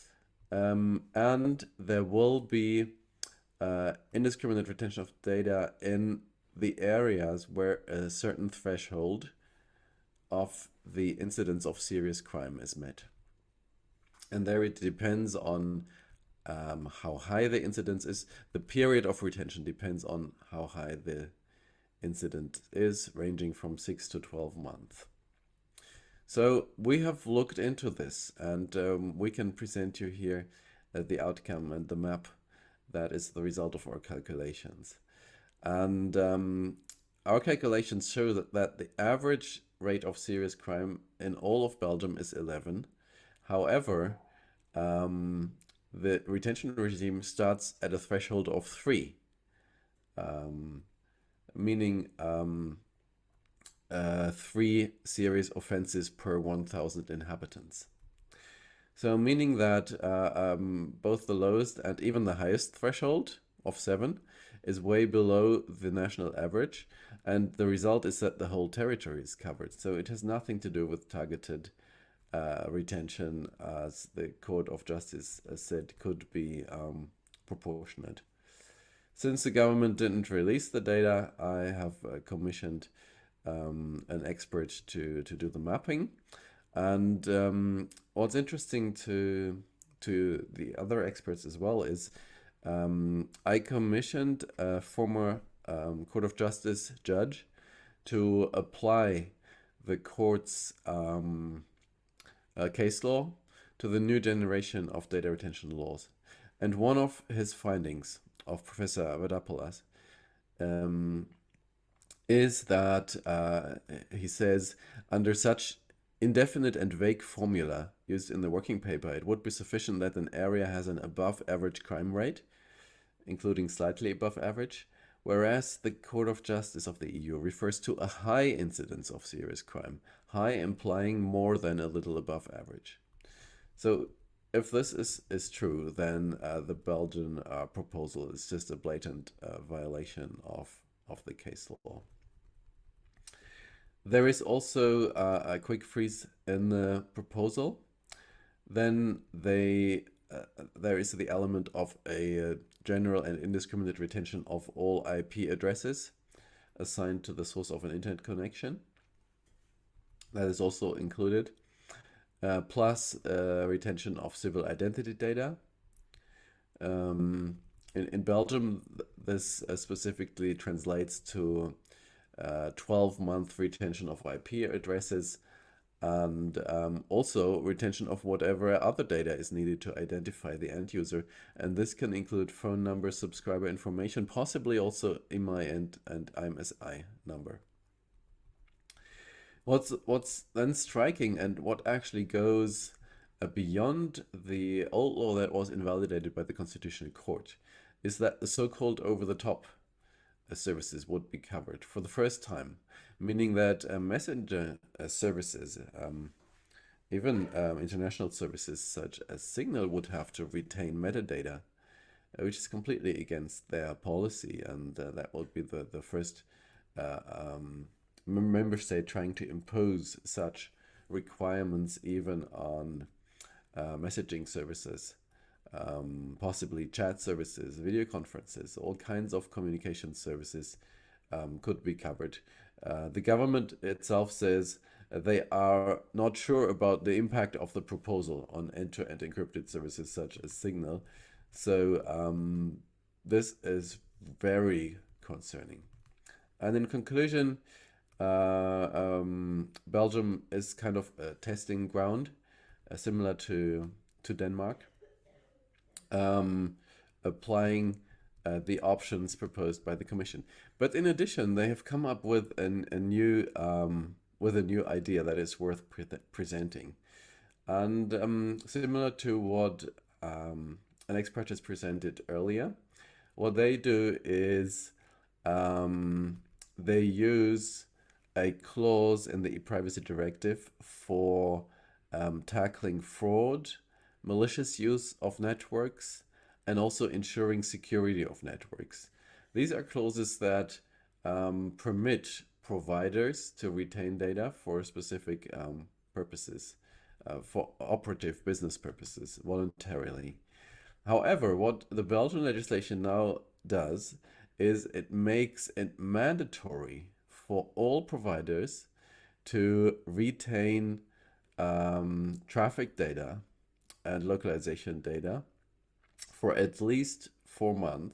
And there will be indiscriminate retention of data in the areas where a certain threshold of the incidence of serious crime is met. And there it depends on how high the incidence is. The period of retention depends on how high the incident is, ranging from 6 to 12 months. So we have looked into this, and we can present you here the outcome and the map that is the result of our calculations. And our calculations show that the average rate of serious crime in all of Belgium is 11. However, the retention regime starts at a threshold of 3, meaning 3 serious offenses per 1,000 inhabitants. So meaning that both the lowest and even the highest threshold of 7 is way below the national average, and the result is that the whole territory is covered. So it has nothing to do with targeted retention, as the Court of Justice said could be proportionate. Since the government didn't release the data, I have commissioned an expert to do the mapping. And what's interesting to the other experts as well is I commissioned a former Court of Justice judge to apply the court's case law to the new generation of data retention laws. And one of his findings of Professor Vadapoulas is that he says, under such indefinite and vague formula used in the working paper, it would be sufficient that an area has an above average crime rate, including slightly above average, whereas the Court of Justice of the EU refers to a high incidence of serious crime, high implying more than a little above average. So if this is true, then the Belgian proposal is just a blatant violation of the case law. There is also a quick freeze in the proposal. Then there is the element of a general and indiscriminate retention of all IP addresses assigned to the source of an internet connection. That is also included, plus retention of civil identity data. In Belgium, this specifically translates to 12-month retention of IP addresses, and also retention of whatever other data is needed to identify the end user. And this can include phone number, subscriber information, possibly also IMEI and IMSI number. What's then striking and what actually goes beyond the old law that was invalidated by the Constitutional Court is that the so-called over-the-top services would be covered for the first time, meaning that messenger services, even international services such as Signal, would have to retain metadata, which is completely against their policy, and that would be the first member state trying to impose such requirements even on messaging services, possibly chat services, video conferences, all kinds of communication services could be covered. The government itself says they are not sure about the impact of the proposal on end-to-end encrypted services such as Signal. So this is very concerning. And in conclusion, Belgium is kind of a testing ground, similar to Denmark, applying the options proposed by the Commission. But in addition, they have come up with a new idea that is worth presenting, and similar to what an expert has presented earlier. What they do is they use a clause in the ePrivacy Directive for tackling fraud, malicious use of networks, and also ensuring security of networks. These are clauses that permit providers to retain data for specific purposes, for operative business purposes, voluntarily. However, what the Belgian legislation now does is it makes it mandatory for all providers to retain traffic data and localization data for at least 4 months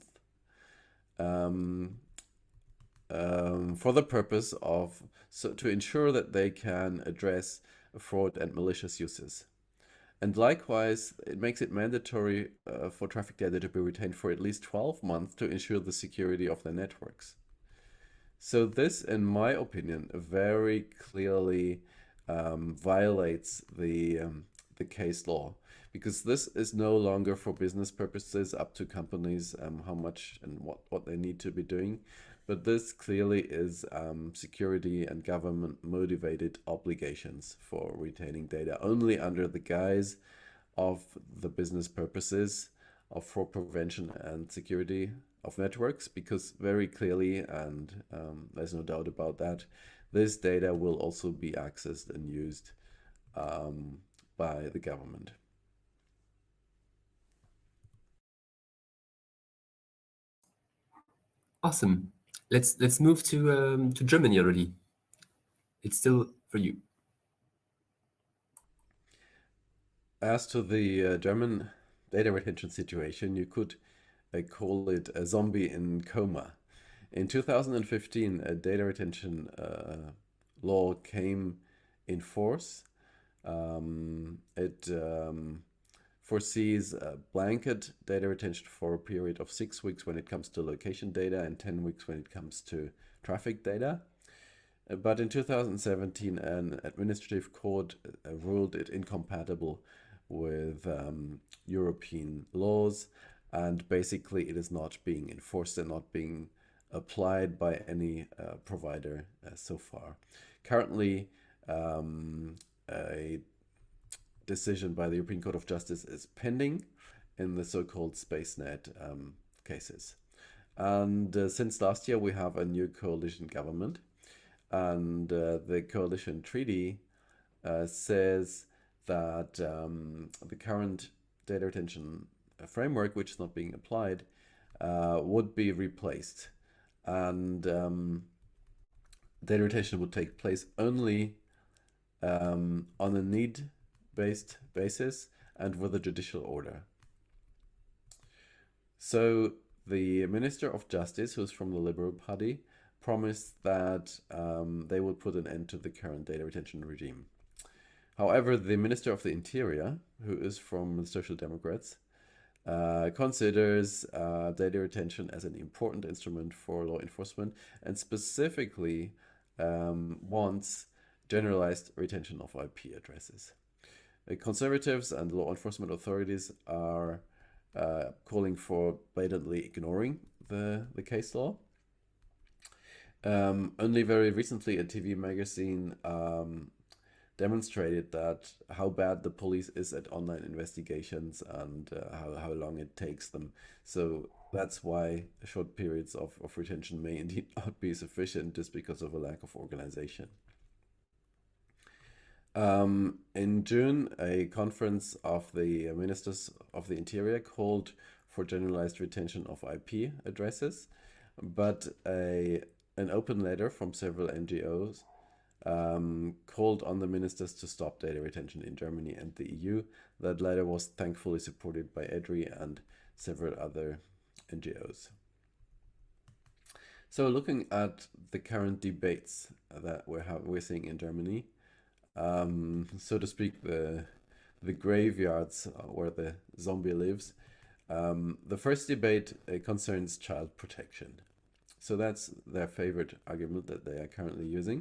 for the purpose of to ensure that they can address fraud and malicious uses. And likewise, it makes it mandatory for traffic data to be retained for at least 12 months to ensure the security of their networks. So this, in my opinion, very clearly violates the case law, because this is no longer for business purposes, up to companies how much and what they need to be doing. But this clearly is security and government motivated obligations for retaining data only under the guise of the business purposes of fraud prevention and security of networks, because very clearly, and there's no doubt about that, this data will also be accessed and used by the government. Awesome. Let's move to Germany already. It's still for you. As to the German data retention situation, you could call it a zombie in coma. In 2015, a data retention law came in force. It foresees blanket data retention for a period of 6 weeks when it comes to location data and 10 weeks when it comes to traffic data. But in 2017, an administrative court ruled it incompatible with European laws, and basically it is not being enforced and not being applied by any provider so far. Currently, a decision by the European Court of Justice is pending in the so-called SpaceNet cases. And since last year, we have a new coalition government, and the coalition treaty says that the current data retention framework, which is not being applied, would be replaced, and data retention would take place only on a need-based basis and with a judicial order. So the Minister of Justice, who's from the Liberal Party, promised that they would put an end to the current data retention regime. However, the Minister of the Interior, who is from the Social Democrats, considers data retention as an important instrument for law enforcement, and specifically wants generalized retention of IP addresses. Conservatives and law enforcement authorities are calling for blatantly ignoring the case law. Only very recently, a TV magazine demonstrated that how bad the police is at online investigations and how long it takes them. So that's why short periods of retention may indeed not be sufficient, just because of a lack of organization. In June, a conference of the Ministers of the Interior called for generalized retention of IP addresses, but an open letter from several NGOs called on the ministers to stop data retention in Germany and the EU. That letter was thankfully supported by EDRI and several other NGOs. So looking at the current debates that we're seeing in Germany, so to speak, the graveyards where the zombie lives. The first debate concerns child protection. So that's their favorite argument that they are currently using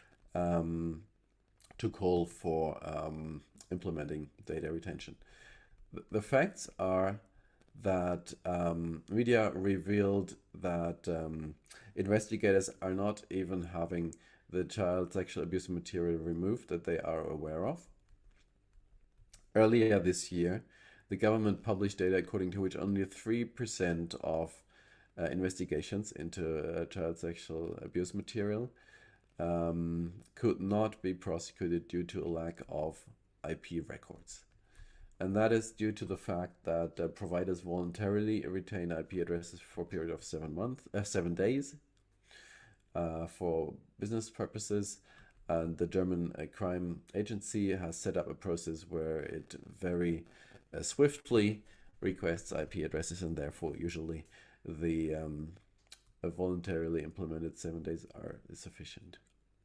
to call for implementing data retention. The facts are that media revealed that investigators are not even having the child sexual abuse material removed that they are aware of. Earlier this year, the government published data according to which only 3% of investigations into child sexual abuse material could not be prosecuted due to a lack of IP records. And that is due to the fact that providers voluntarily retain IP addresses for a period of 7 days for business purposes. And the German crime agency has set up a process where it very swiftly requests IP addresses, and therefore usually the voluntarily implemented 7 days are sufficient.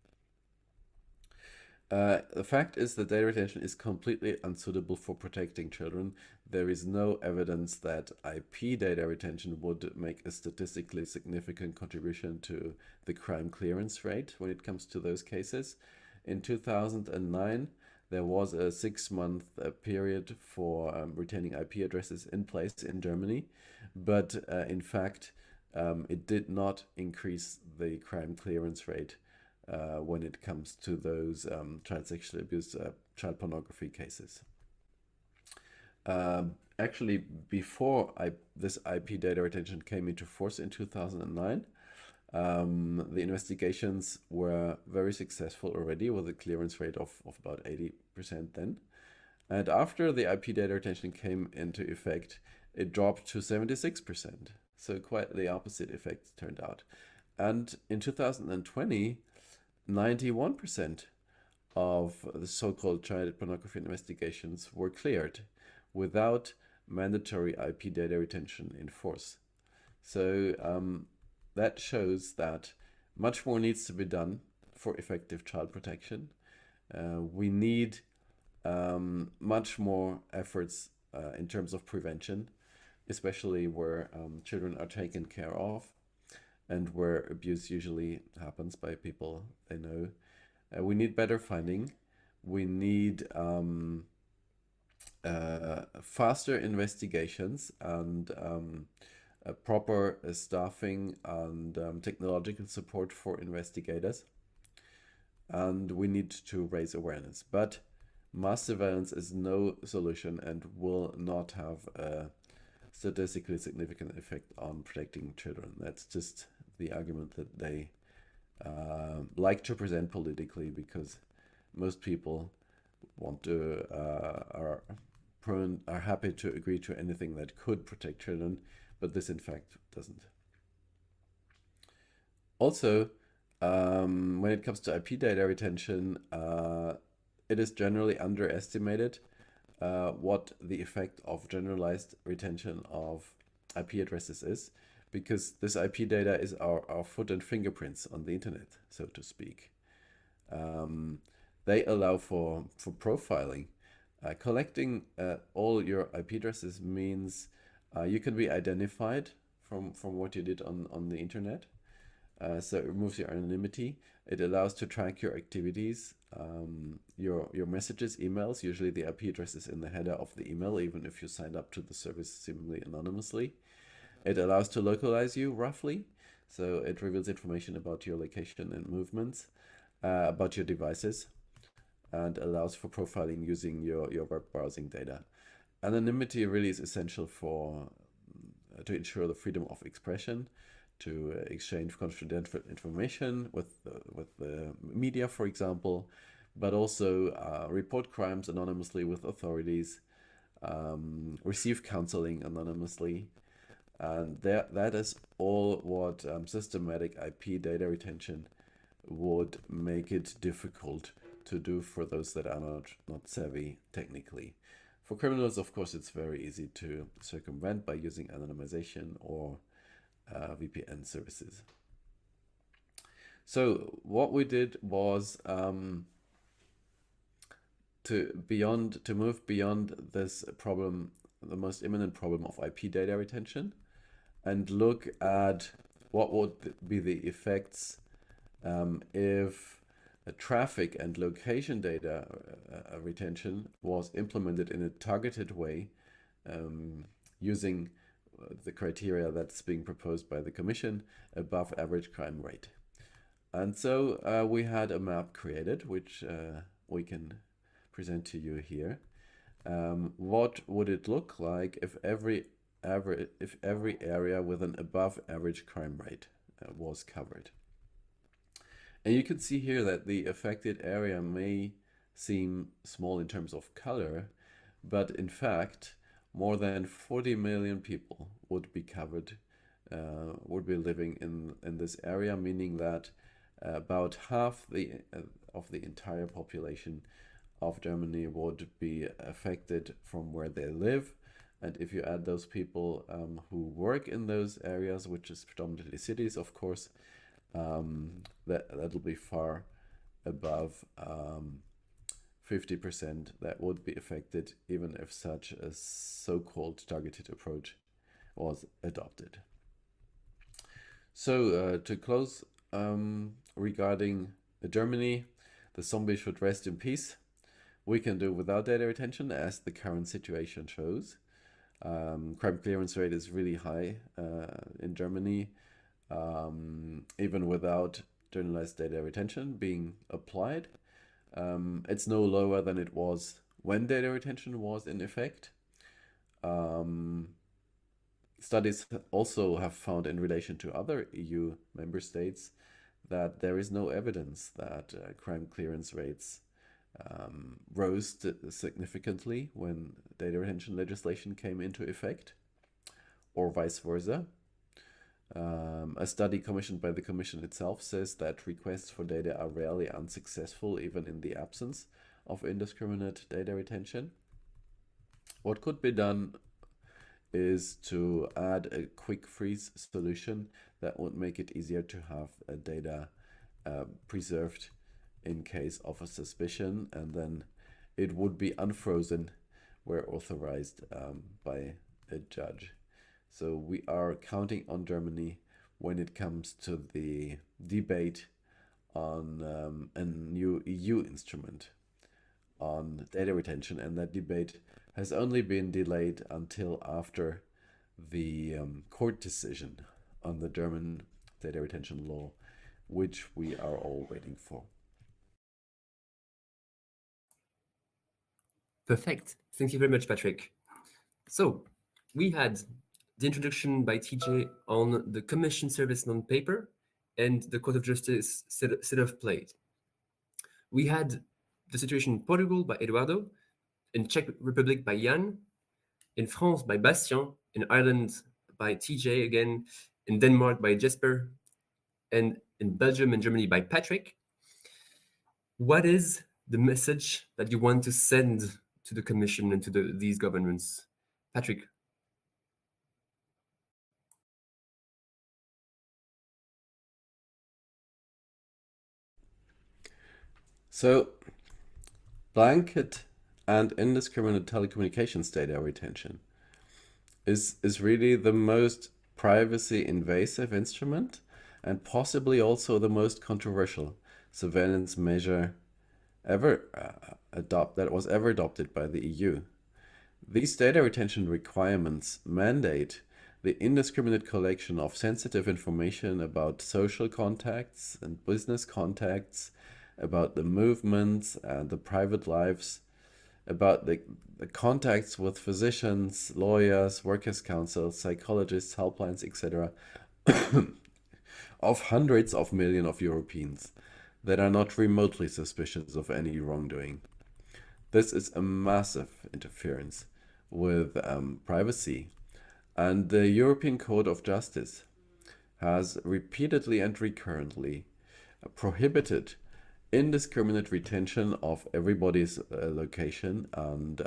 The fact is that data retention is completely unsuitable for protecting children. There is no evidence that IP data retention would make a statistically significant contribution to the crime clearance rate when it comes to those cases. In 2009, there was a 6-month period for retaining IP addresses in place in Germany, but in fact, it did not increase the crime clearance rate when it comes to those child sexual abuse, child pornography cases. Actually, before this IP data retention came into force in 2009, the investigations were very successful already, with a clearance rate of about 80% then. And after the IP data retention came into effect, it dropped to 76%. So quite the opposite effect turned out. And in 2020, 91% of the so-called child pornography investigations were cleared without mandatory IP data retention in force. So that shows that much more needs to be done for effective child protection. We need much more efforts in terms of prevention, especially where children are taken care of and where abuse usually happens by people they know. We need better funding. We need faster investigations and proper staffing and technological support for investigators. And we need to raise awareness. But mass surveillance is no solution and will not have a statistically significant effect on protecting children. That's just the argument that they like to present politically, because most people want to are happy to agree to anything that could protect children, but this in fact doesn't. Also, when it comes to IP data retention, it is generally underestimated what the effect of generalized retention of IP addresses is, because this IP data is our foot and fingerprints on the internet, so to speak. They allow for profiling. Collecting all your IP addresses means you can be identified from what you did on the internet. So it removes your anonymity. It allows to track your activities, your messages, emails. Usually the IP address is in the header of the email, even if you signed up to the service seemingly anonymously. It allows to localize you roughly. So it reveals information about your location and movements, about your devices, and allows for profiling using your web browsing data. Anonymity really is essential for to ensure the freedom of expression, to exchange confidential information with the media, for example, but also report crimes anonymously with authorities, receive counseling anonymously. And that is all what systematic IP data retention would make it difficult to do for those that are not savvy technically. For criminals, of course, it's very easy to circumvent by using anonymization or VPN services. So what we did was to move beyond this problem, the most imminent problem of IP data retention, and look at what would be the effects if traffic and location data retention was implemented in a targeted way using the criteria that's being proposed by the Commission, above average crime rate. And so we had a map created, which we can present to you here. What would it look like if every area with an above average crime rate was covered? And you can see here that the affected area may seem small in terms of color, but in fact, more than 40 million people would be covered, would be living in this area, meaning that about half of the entire population of Germany would be affected from where they live. And if you add those people who work in those areas, which is predominantly cities, of course, that'll be far above 50% that would be affected, even if such a so-called targeted approach was adopted. So to close, regarding Germany, the zombie should rest in peace. We can do without data retention, as the current situation shows. Crime clearance rate is really high in Germany, even without generalized data retention being applied. It's no lower than it was when data retention was in effect. Studies also have found in relation to other EU member states that there is no evidence that crime clearance rates rose significantly when data retention legislation came into effect, or vice versa. A study commissioned by the Commission itself says that requests for data are rarely unsuccessful, even in the absence of indiscriminate data retention. What could be done is to add a quick freeze solution that would make it easier to have data preserved in case of a suspicion, and then it would be unfrozen where authorized by a judge. So we are counting on Germany when it comes to the debate on a new EU instrument on data retention, and that debate has only been delayed until after the court decision on the German data retention law, which we are all waiting for. Perfect. Thank you very much, Patrick. So we had the introduction by TJ on the Commission service non-paper and the Court of Justice set of play. We had the situation in Portugal by Eduardo, in Czech Republic by Jan, in France by Bastien, in Ireland by TJ again, in Denmark by Jesper, and in Belgium and Germany by Patrick. What is the message that you want to send to the Commission and to these governments? Patrick. So, blanket and indiscriminate telecommunications data retention is really the most privacy invasive instrument, and possibly also the most controversial surveillance measure ever that was ever adopted by the EU. These data retention requirements mandate the indiscriminate collection of sensitive information about social contacts and business contacts, about the movements and the private lives, about the contacts with physicians, lawyers, workers' councils, psychologists, helplines, etc., of hundreds of millions of Europeans that are not remotely suspicious of any wrongdoing. This is a massive interference with privacy, and the European Court of Justice has repeatedly and recurrently prohibited indiscriminate retention of everybody's location and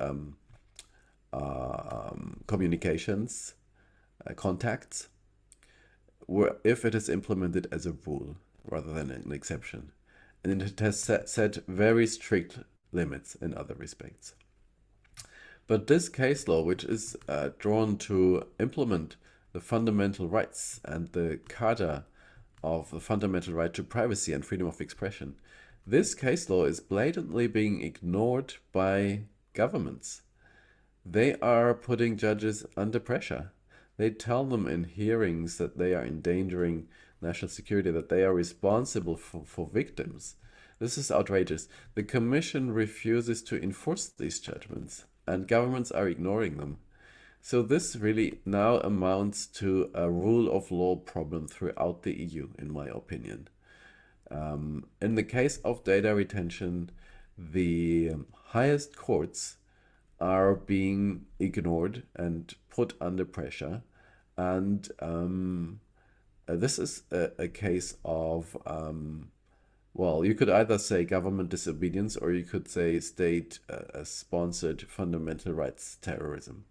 communications, contacts, if it is implemented as a rule rather than an exception. And it has set very strict limits in other respects. But this case law, which is drawn to implement the fundamental rights and the Charter of the fundamental right to privacy and freedom of expression, this case law is blatantly being ignored by governments. They are putting judges under pressure. They tell them in hearings that they are endangering national security, that they are responsible for victims. This is outrageous. The Commission refuses to enforce these judgments, and governments are ignoring them. So this really now amounts to a rule of law problem throughout the EU, in my opinion. In the case of data retention, the highest courts are being ignored and put under pressure. And this is a case of, well, you could either say government disobedience, or you could say state-sponsored fundamental rights terrorism.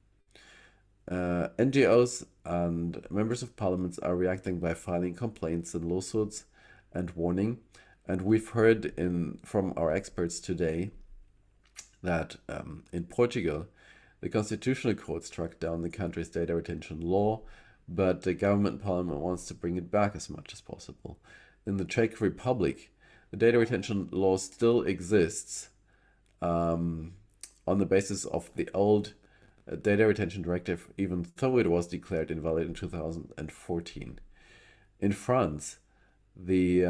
NGOs and members of parliaments are reacting by filing complaints and lawsuits and warning. And we've heard from our experts today that in Portugal, the Constitutional Court struck down the country's data retention law, but the government parliament wants to bring it back as much as possible. In the Czech Republic, the data retention law still exists on the basis of the old data retention directive, even though it was declared invalid in 2014. In France, the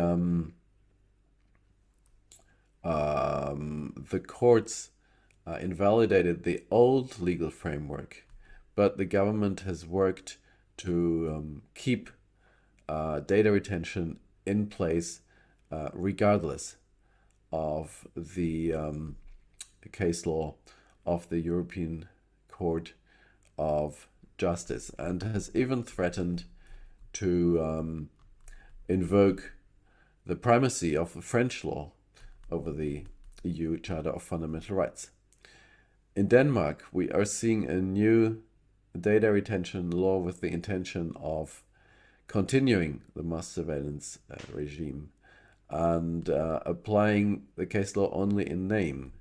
courts invalidated the old legal framework, but the government has worked to keep data retention in place regardless of the case law of the European Court of Justice, and has even threatened to invoke the primacy of the French law over the EU Charter of Fundamental Rights. In Denmark, we are seeing a new data retention law with the intention of continuing the mass surveillance regime and applying the case law only in name,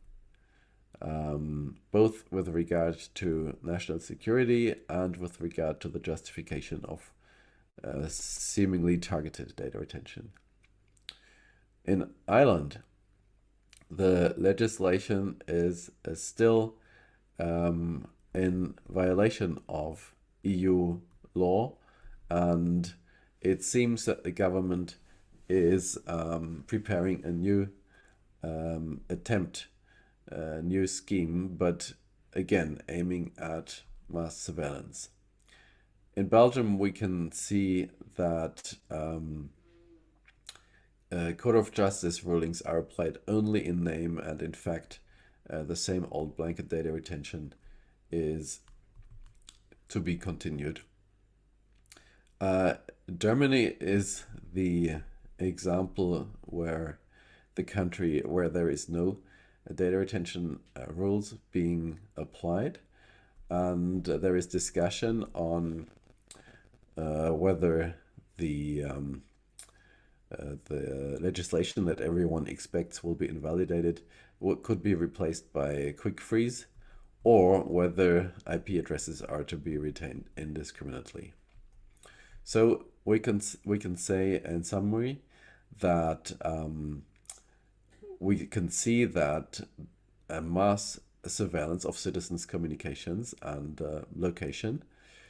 both with regard to national security and with regard to the justification of seemingly targeted data retention. In Ireland, the legislation is still in violation of EU law, and it seems that the government is preparing a new new scheme, but again aiming at mass surveillance. In Belgium, we can see that Court of Justice rulings are applied only in name, and in fact the same old blanket data retention is to be continued. Germany is the example where the country where there is no data retention rules being applied, and there is discussion on whether the legislation that everyone expects will be invalidated could be replaced by a quick freeze, or whether IP addresses are to be retained indiscriminately. So we can say in summary that we can see that a mass surveillance of citizens' communications and location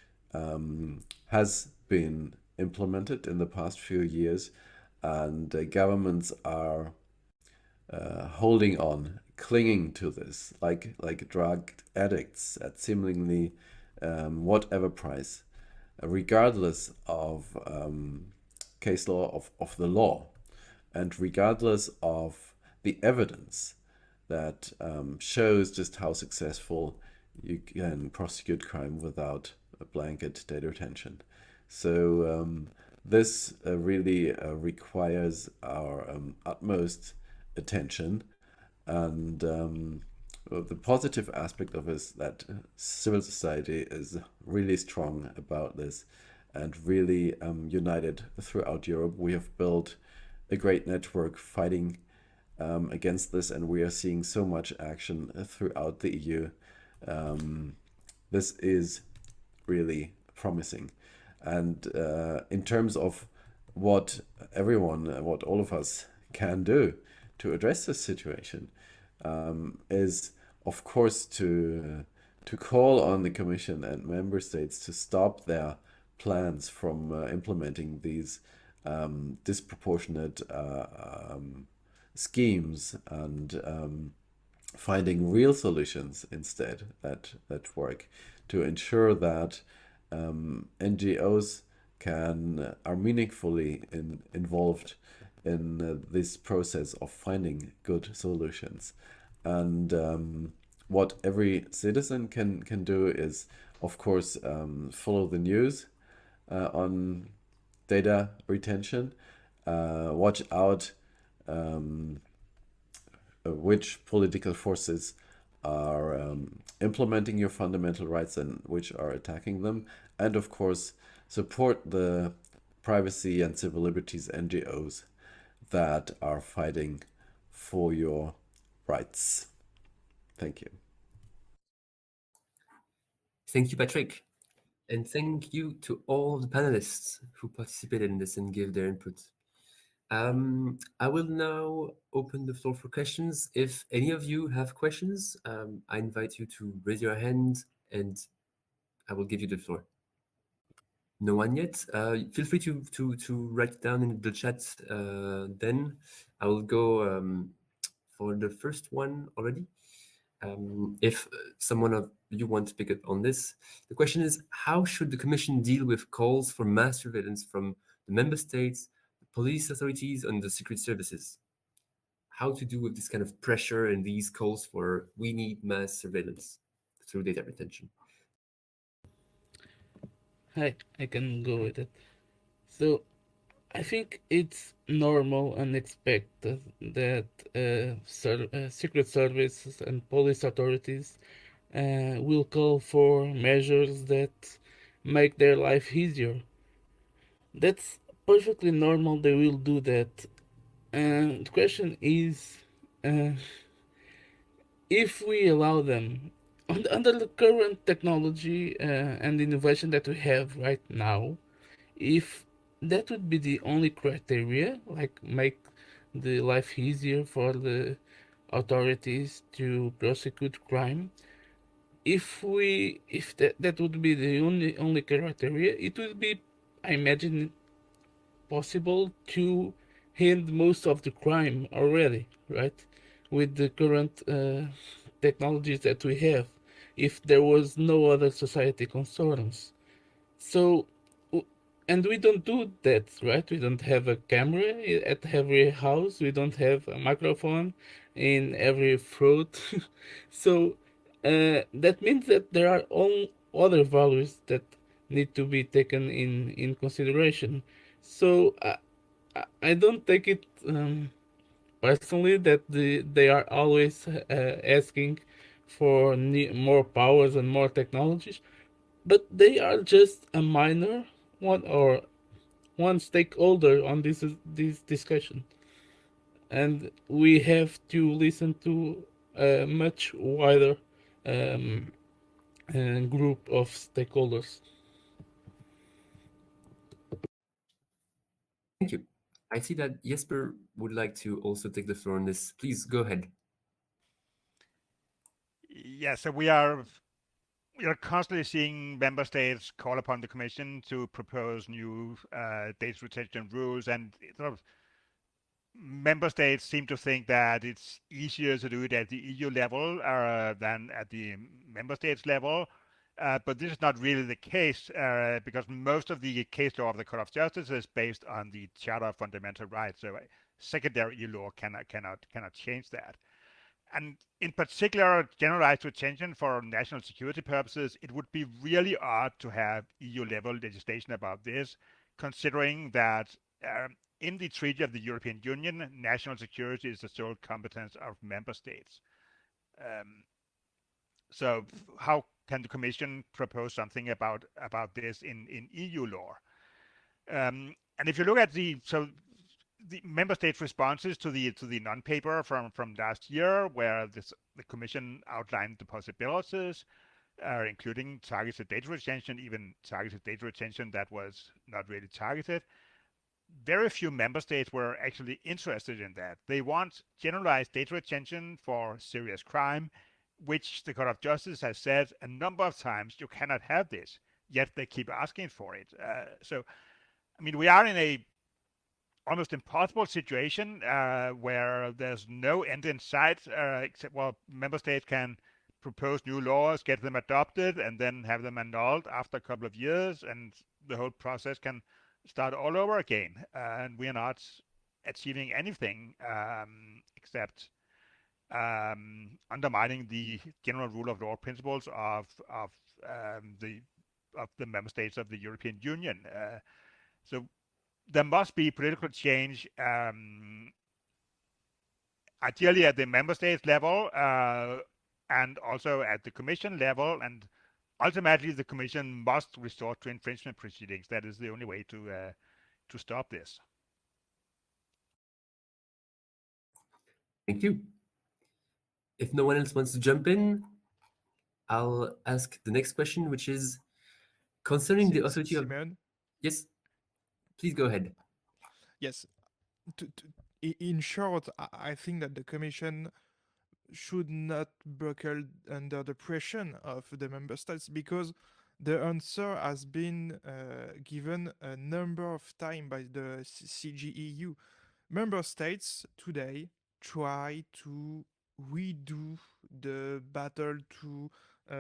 has been implemented in the past few years, and governments are holding on, clinging to this, like drug addicts at seemingly whatever price, regardless of case law of the law, and regardless of the evidence that shows just how successful you can prosecute crime without a blanket data retention. So this really requires our utmost attention, and the positive aspect of it is that civil society is really strong about this and really united throughout Europe. We have built a great network fighting against this, and we are seeing so much action throughout the EU. This is really promising. And in terms of what what all of us can do to address this situation, is of course to call on the Commission and member states to stop their plans from implementing these disproportionate schemes and finding real solutions instead that work, to ensure that NGOs are meaningfully involved in this process of finding good solutions. And what every citizen can do is, of course, follow the news on data retention, watch out which political forces are implementing your fundamental rights and which are attacking them, and of course support the privacy and civil liberties NGOs that are fighting for your rights. Thank you. Thank you, Patrick. And thank you to all the panelists who participated in this and gave their input. I will now open the floor for questions. If any of you have questions, I invite you to raise your hand and I will give you the floor. No one yet? Feel free to write it down in the chat. Then I will go for the first one already. If someone of you want to pick up on this, the question is, how should the Commission deal with calls for mass surveillance from the member states, the police authorities, and the secret services? How to do with this kind of pressure and these calls for we need mass surveillance through data retention? Hi, I can go with it. So I think it's normal and expected that secret services and police authorities will call for measures that make their life easier. That's perfectly normal, they will do that. And the question is, if we allow them, under the current technology and innovation that we have right now, if that would be the only criteria, like make the life easier for the authorities to prosecute crime, if that would be the only criteria, it would be, I imagine, possible to end most of the crime already, right? With the current technologies that we have, if there was no other society concerns. So, and we don't do that, right? We don't have a camera at every house. We don't have a microphone in every throat. So that means that there are all other values that need to be taken in consideration. So I don't take it personally that they are always asking for more powers and more technologies, but they are just a minor one stakeholder on this discussion, and we have to listen to a much wider group of stakeholders. Thank you. I see that Jesper would like to also take the floor on this. Please go ahead. Yeah, so we are constantly seeing member states call upon the Commission to propose new data retention rules, and sort of member states seem to think that it's easier to do it at the EU level than at the member states level. But this is not really the case because most of the case law of the Court of Justice is based on the Charter of Fundamental Rights. So secondary EU law cannot change that. And in particular, generalized retention for national security purposes, it would be really odd to have EU level legislation about this, considering that in the Treaty of the European Union, national security is the sole competence of member states. So how can the Commission propose something about this in EU law? And if you look at the member states' responses to the non-paper from last year, where the Commission outlined the possibilities, including targeted data retention, even targeted data retention that was not really targeted, very few member states were actually interested in that. They want generalized data retention for serious crime, which the Court of Justice has said a number of times you cannot have this, yet they keep asking for it. So, I mean, we are in a almost impossible situation where there's no end in sight, except, well, member states can propose new laws, get them adopted, and then have them annulled after a couple of years, and the whole process can start all over again. And we are not achieving anything except undermining the general rule of law principles of the member states of the European Union. So there must be political change, ideally at the member states level and also at the Commission level, and ultimately the Commission must resort to infringement proceedings. That is the only way to stop this. Thank you. If no one else wants to jump in, I'll ask the next question, which is concerning the authority of... Simon? Yes, please go ahead. Yes. In short, I think that the Commission should not buckle under the pressure of the member states, because the answer has been given a number of times by the CGEU. Member states today try to redo the battle to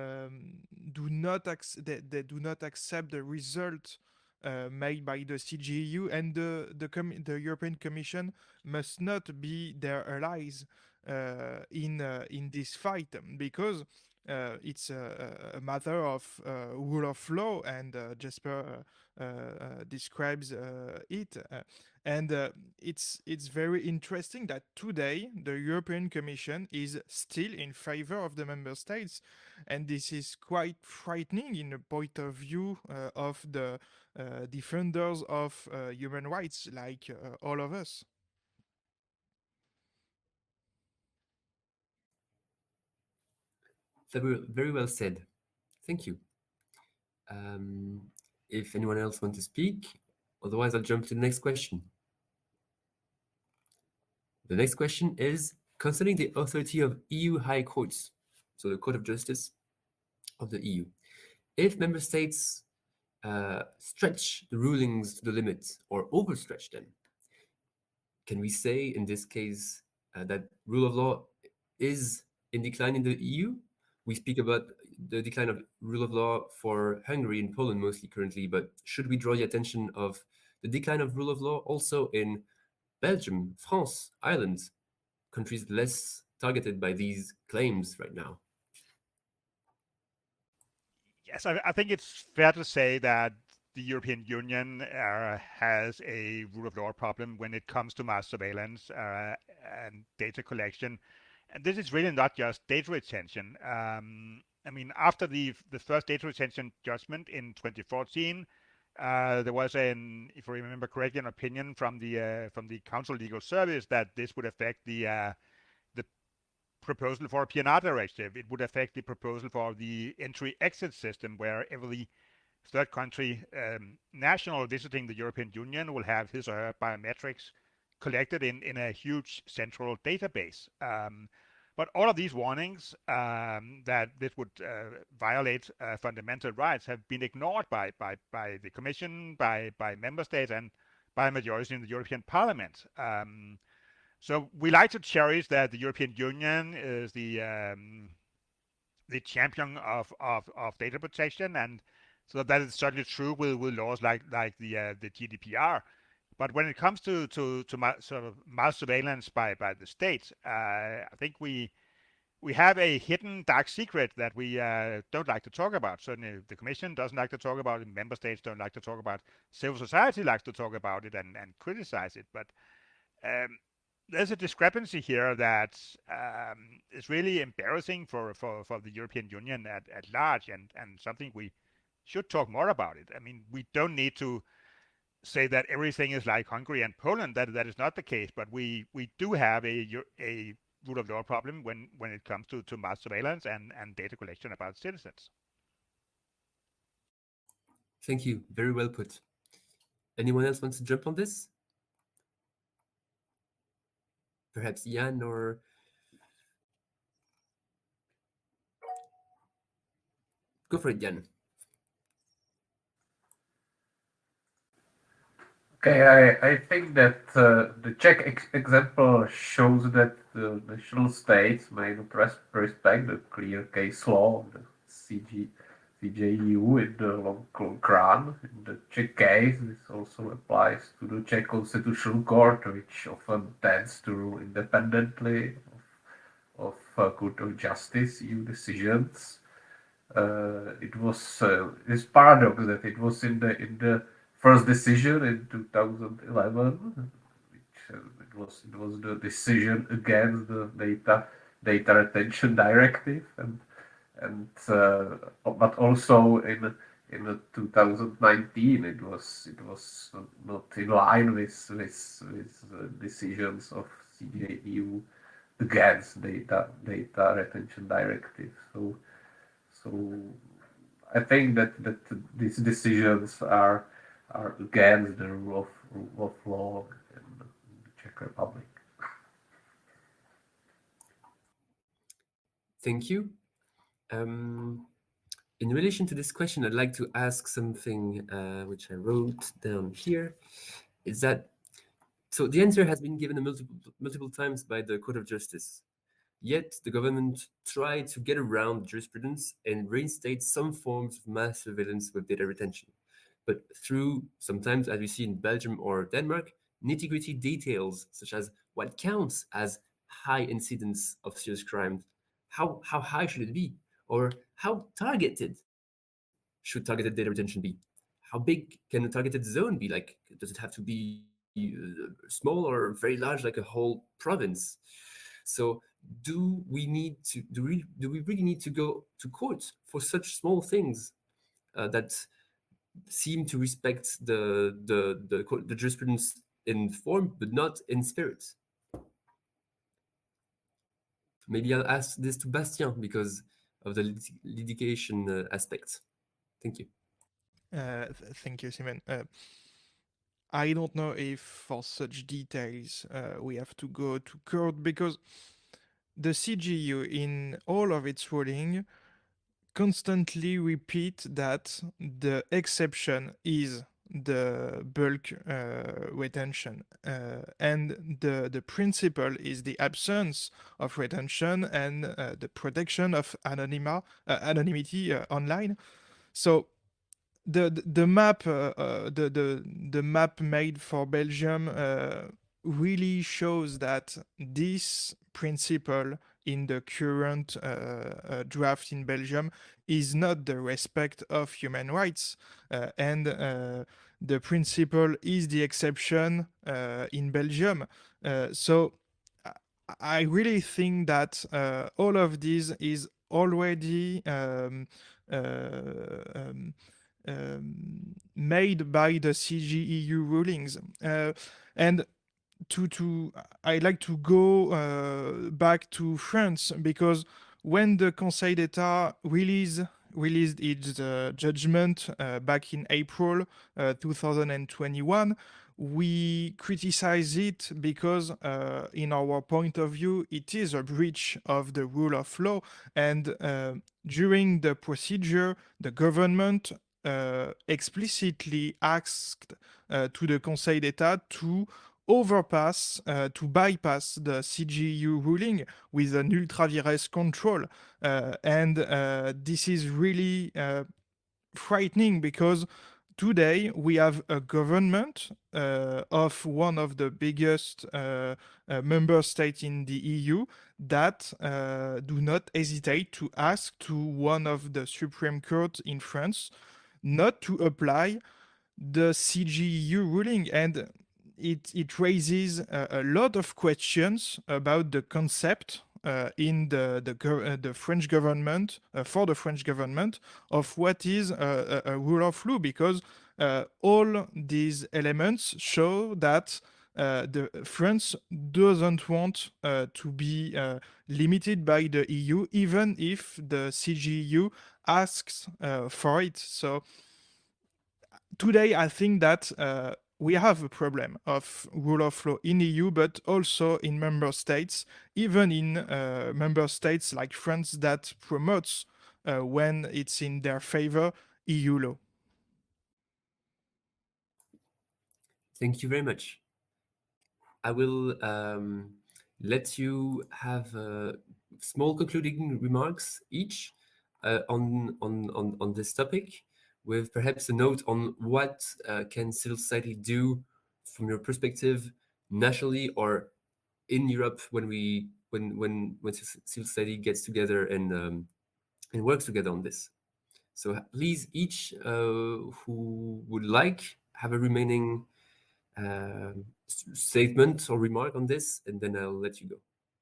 they do not accept the result made by the CGEU, and the European Commission must not be their allies in this fight, because it's a matter of rule of law, and Jesper describes it. And it's very interesting that today the European Commission is still in favor of the member states, and this is quite frightening in the point of view of the defenders of human rights, like all of us. Very well said. Thank you. If anyone else wants to speak, otherwise I'll jump to the next question. The next question is concerning the authority of EU high courts, so the Court of Justice of the EU. If member states stretch the rulings to the limit or overstretch them, can we say in this case that rule of law is in decline in the EU? We speak about the decline of rule of law for Hungary and Poland mostly currently, but should we draw the attention of the decline of rule of law also in Belgium, France, Ireland, countries less targeted by these claims right now? Yes, I think it's fair to say that the European Union has a rule of law problem when it comes to mass surveillance and data collection. And this is really not just data retention. I mean, after the first data retention judgment in 2014, there was if I remember correctly, an opinion from the Council Legal Service that this would affect the proposal for a PNR directive. It would affect the proposal for the entry-exit system, where every third country national visiting the European Union will have his or her biometrics collected in a huge central database. But all of these warnings that this would violate fundamental rights have been ignored by the Commission, by member states, and by a majority in the European Parliament. So we like to cherish that the European Union is the champion of data protection, and so that is certainly true with laws like the GDPR. But when it comes to sort of mass surveillance by the states, I think we have a hidden dark secret that we don't like to talk about. Certainly the Commission doesn't like to talk about it, member states don't like to talk about it, civil society likes to talk about it and criticize it. But there's a discrepancy here that is really embarrassing for the European Union at large, and something we should talk more about it. I mean, we don't need to say that everything is like Hungary and Poland. That is not the case, but we do have a rule of law problem when it comes to mass surveillance and data collection about citizens. Thank you. Very well put. Anyone else wants to jump on this? Perhaps Jan or... Go for it, Jan. Okay, I think that the Czech example shows that the national states may not respect the clear case law of the CJEU in the long run. In the Czech case, this also applies to the Czech Constitutional Court, which often tends to rule independently of Court of Justice EU decisions. It was this paradox that it was in the first decision in 2011, which it was the decision against the data retention directive, but also in 2019 it was not in line with decisions of CJEU against data retention directive. So I think that these decisions are against the rule of law in the Czech Republic. Thank you. In relation to this question, I'd like to ask something which I wrote down here. Is that so? The answer has been given multiple times by the Court of Justice. Yet the government tried to get around jurisprudence and reinstate some forms of mass surveillance with data retention. But through, sometimes, as we see in Belgium or Denmark, nitty-gritty details such as what counts as high incidence of serious crimes, how high should it be, or how targeted should targeted data retention be? How big can a targeted zone be? Like, does it have to be small or very large, like a whole province? So do we really need to go to court for such small things that seem to respect the jurisprudence in form but not in spirit? Maybe I'll ask this to Bastien because of the litigation aspect. Thank you. Thank you, Simon. I don't know if for such details we have to go to court, because the CJEU in all of its ruling constantly repeat that the exception is the bulk retention, and the principle is the absence of retention and the protection of anonymity online. So the map the map made for Belgium really shows that this principle in the current draft in Belgium is not the respect of human rights, and the principle is the exception in Belgium. So I really think that all of this is already made by the CJEU rulings, and I'd like to go back to France, because when the Conseil d'État released released its judgment back in April 2021. We criticize it because, in our point of view, it is a breach of the rule of law. And during the procedure, the government explicitly asked to the Conseil d'État to bypass the CJEU ruling with an ultra vires control. And this is really frightening because today we have a government of one of the biggest member states in the EU that do not hesitate to ask to one of the Supreme Court in France not to apply the CJEU ruling. And it raises a lot of questions about the concept in the French government, for the French government, of what is a rule of law, because all these elements show that the France doesn't want to be limited by the EU, even if the CJEU asks for it. So today, I think that we have a problem of rule of law in EU, but also in member states, even in member states like France that promotes, when it's in their favor, EU law. Thank you very much. I will let you have small concluding remarks each on this topic, with perhaps a note on what can civil society do from your perspective nationally or in Europe when civil society gets together and works together on this. So please, each who would like, have a remaining statement or remark on this, and then I'll let you go.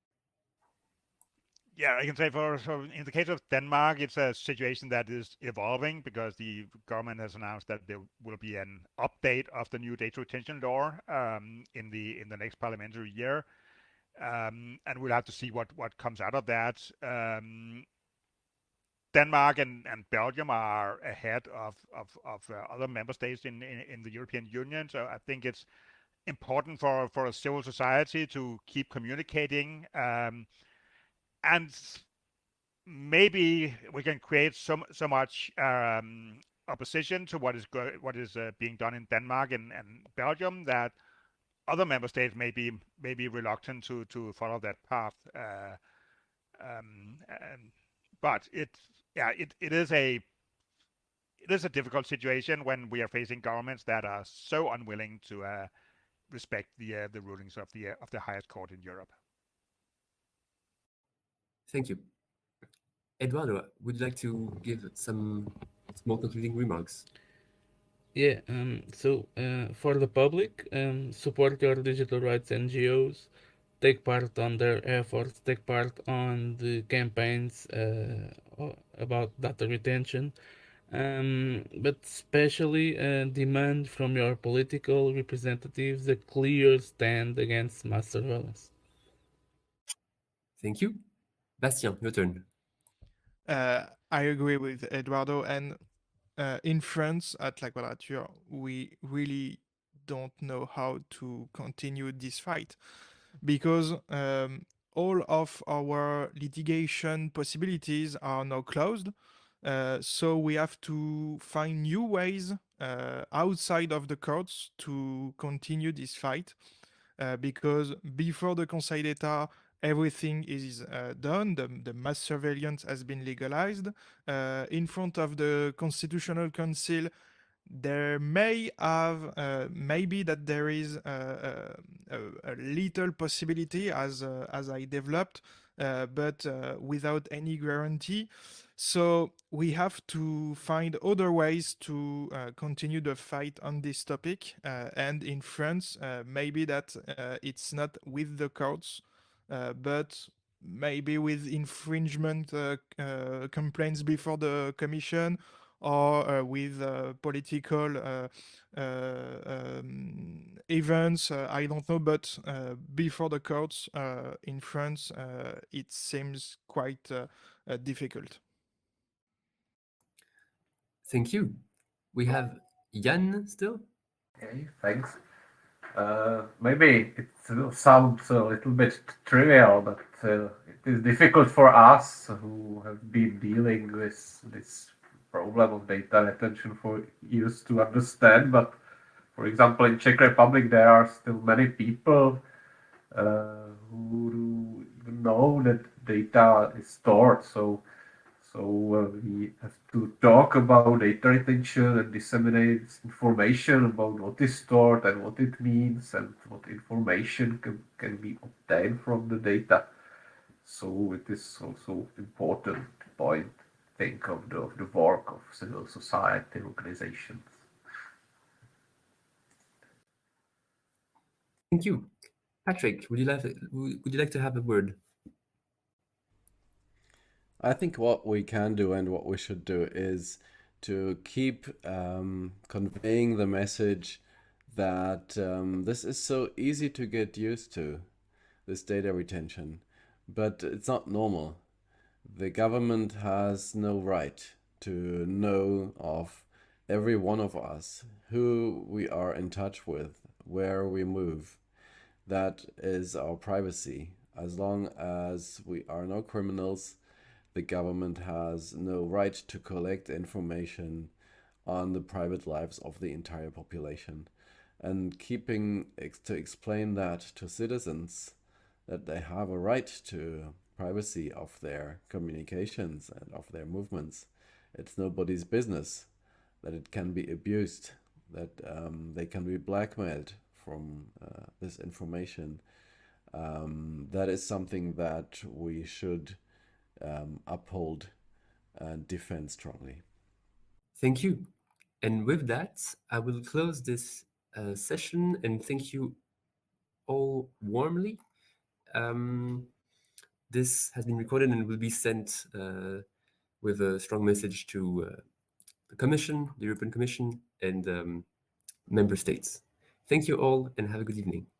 Yeah, I can say so in the case of Denmark, it's a situation that is evolving because the government has announced that there will be an update of the new data retention law in the next parliamentary year, and we'll have to see what comes out of that. Denmark and Belgium are ahead of other member states in the European Union, so I think it's important for a civil society to keep communicating. And maybe we can create so much opposition to what is being done in Denmark and Belgium that other member states may be reluctant to follow that path. But it is a difficult situation when we are facing governments that are so unwilling to respect the rulings of the highest court in Europe. Thank you. Eduardo, would you like to give some small concluding remarks? Yeah, so for the public, support your digital rights NGOs, take part on their efforts, take part on the campaigns about data retention, but especially demand from your political representatives a clear stand against mass surveillance. Thank you. Bastien, your turn. I agree with Eduardo, and in France at La Quadrature, we really don't know how to continue this fight, because all of our litigation possibilities are now closed. So we have to find new ways outside of the courts to continue this fight, because before the Conseil d'État, everything is done. The mass surveillance has been legalized. In front of the Constitutional Council, there maybe that there is a little possibility as I developed, but without any guarantee. So we have to find other ways to continue the fight on this topic. And in France, maybe that it's not with the courts, but maybe with infringement complaints before the commission, or with political events. I don't know, but before the courts in France, it seems quite difficult. Thank you. We have Jan still. Okay, thanks. Maybe it sounds a little bit trivial, but it is difficult for us who have been dealing with this problem of data retention for years to understand. But for example, in Czech Republic, there are still many people who even know that data is stored. So we have to talk about data retention and disseminate information about what is stored and what it means and what information can be obtained from the data. So it is also important point, I think, of the work of civil society organizations. Thank you. Patrick, would you like to have a word? I think what we can do and what we should do is to keep conveying the message that this is so easy to get used to, this data retention, but it's not normal. The government has no right to know of every one of us, who we are in touch with, where we move. That is our privacy. As long as we are no criminals, the government has no right to collect information on the private lives of the entire population. And to explain that to citizens, that they have a right to privacy of their communications and of their movements. It's nobody's business, that it can be abused, that they can be blackmailed from this information. That is something that we should uphold and defend strongly. Thank you. And with that, I will close this session and thank you all warmly. This has been recorded and will be sent with a strong message to the Commission, the European Commission, and member states. Thank you all and have a good evening.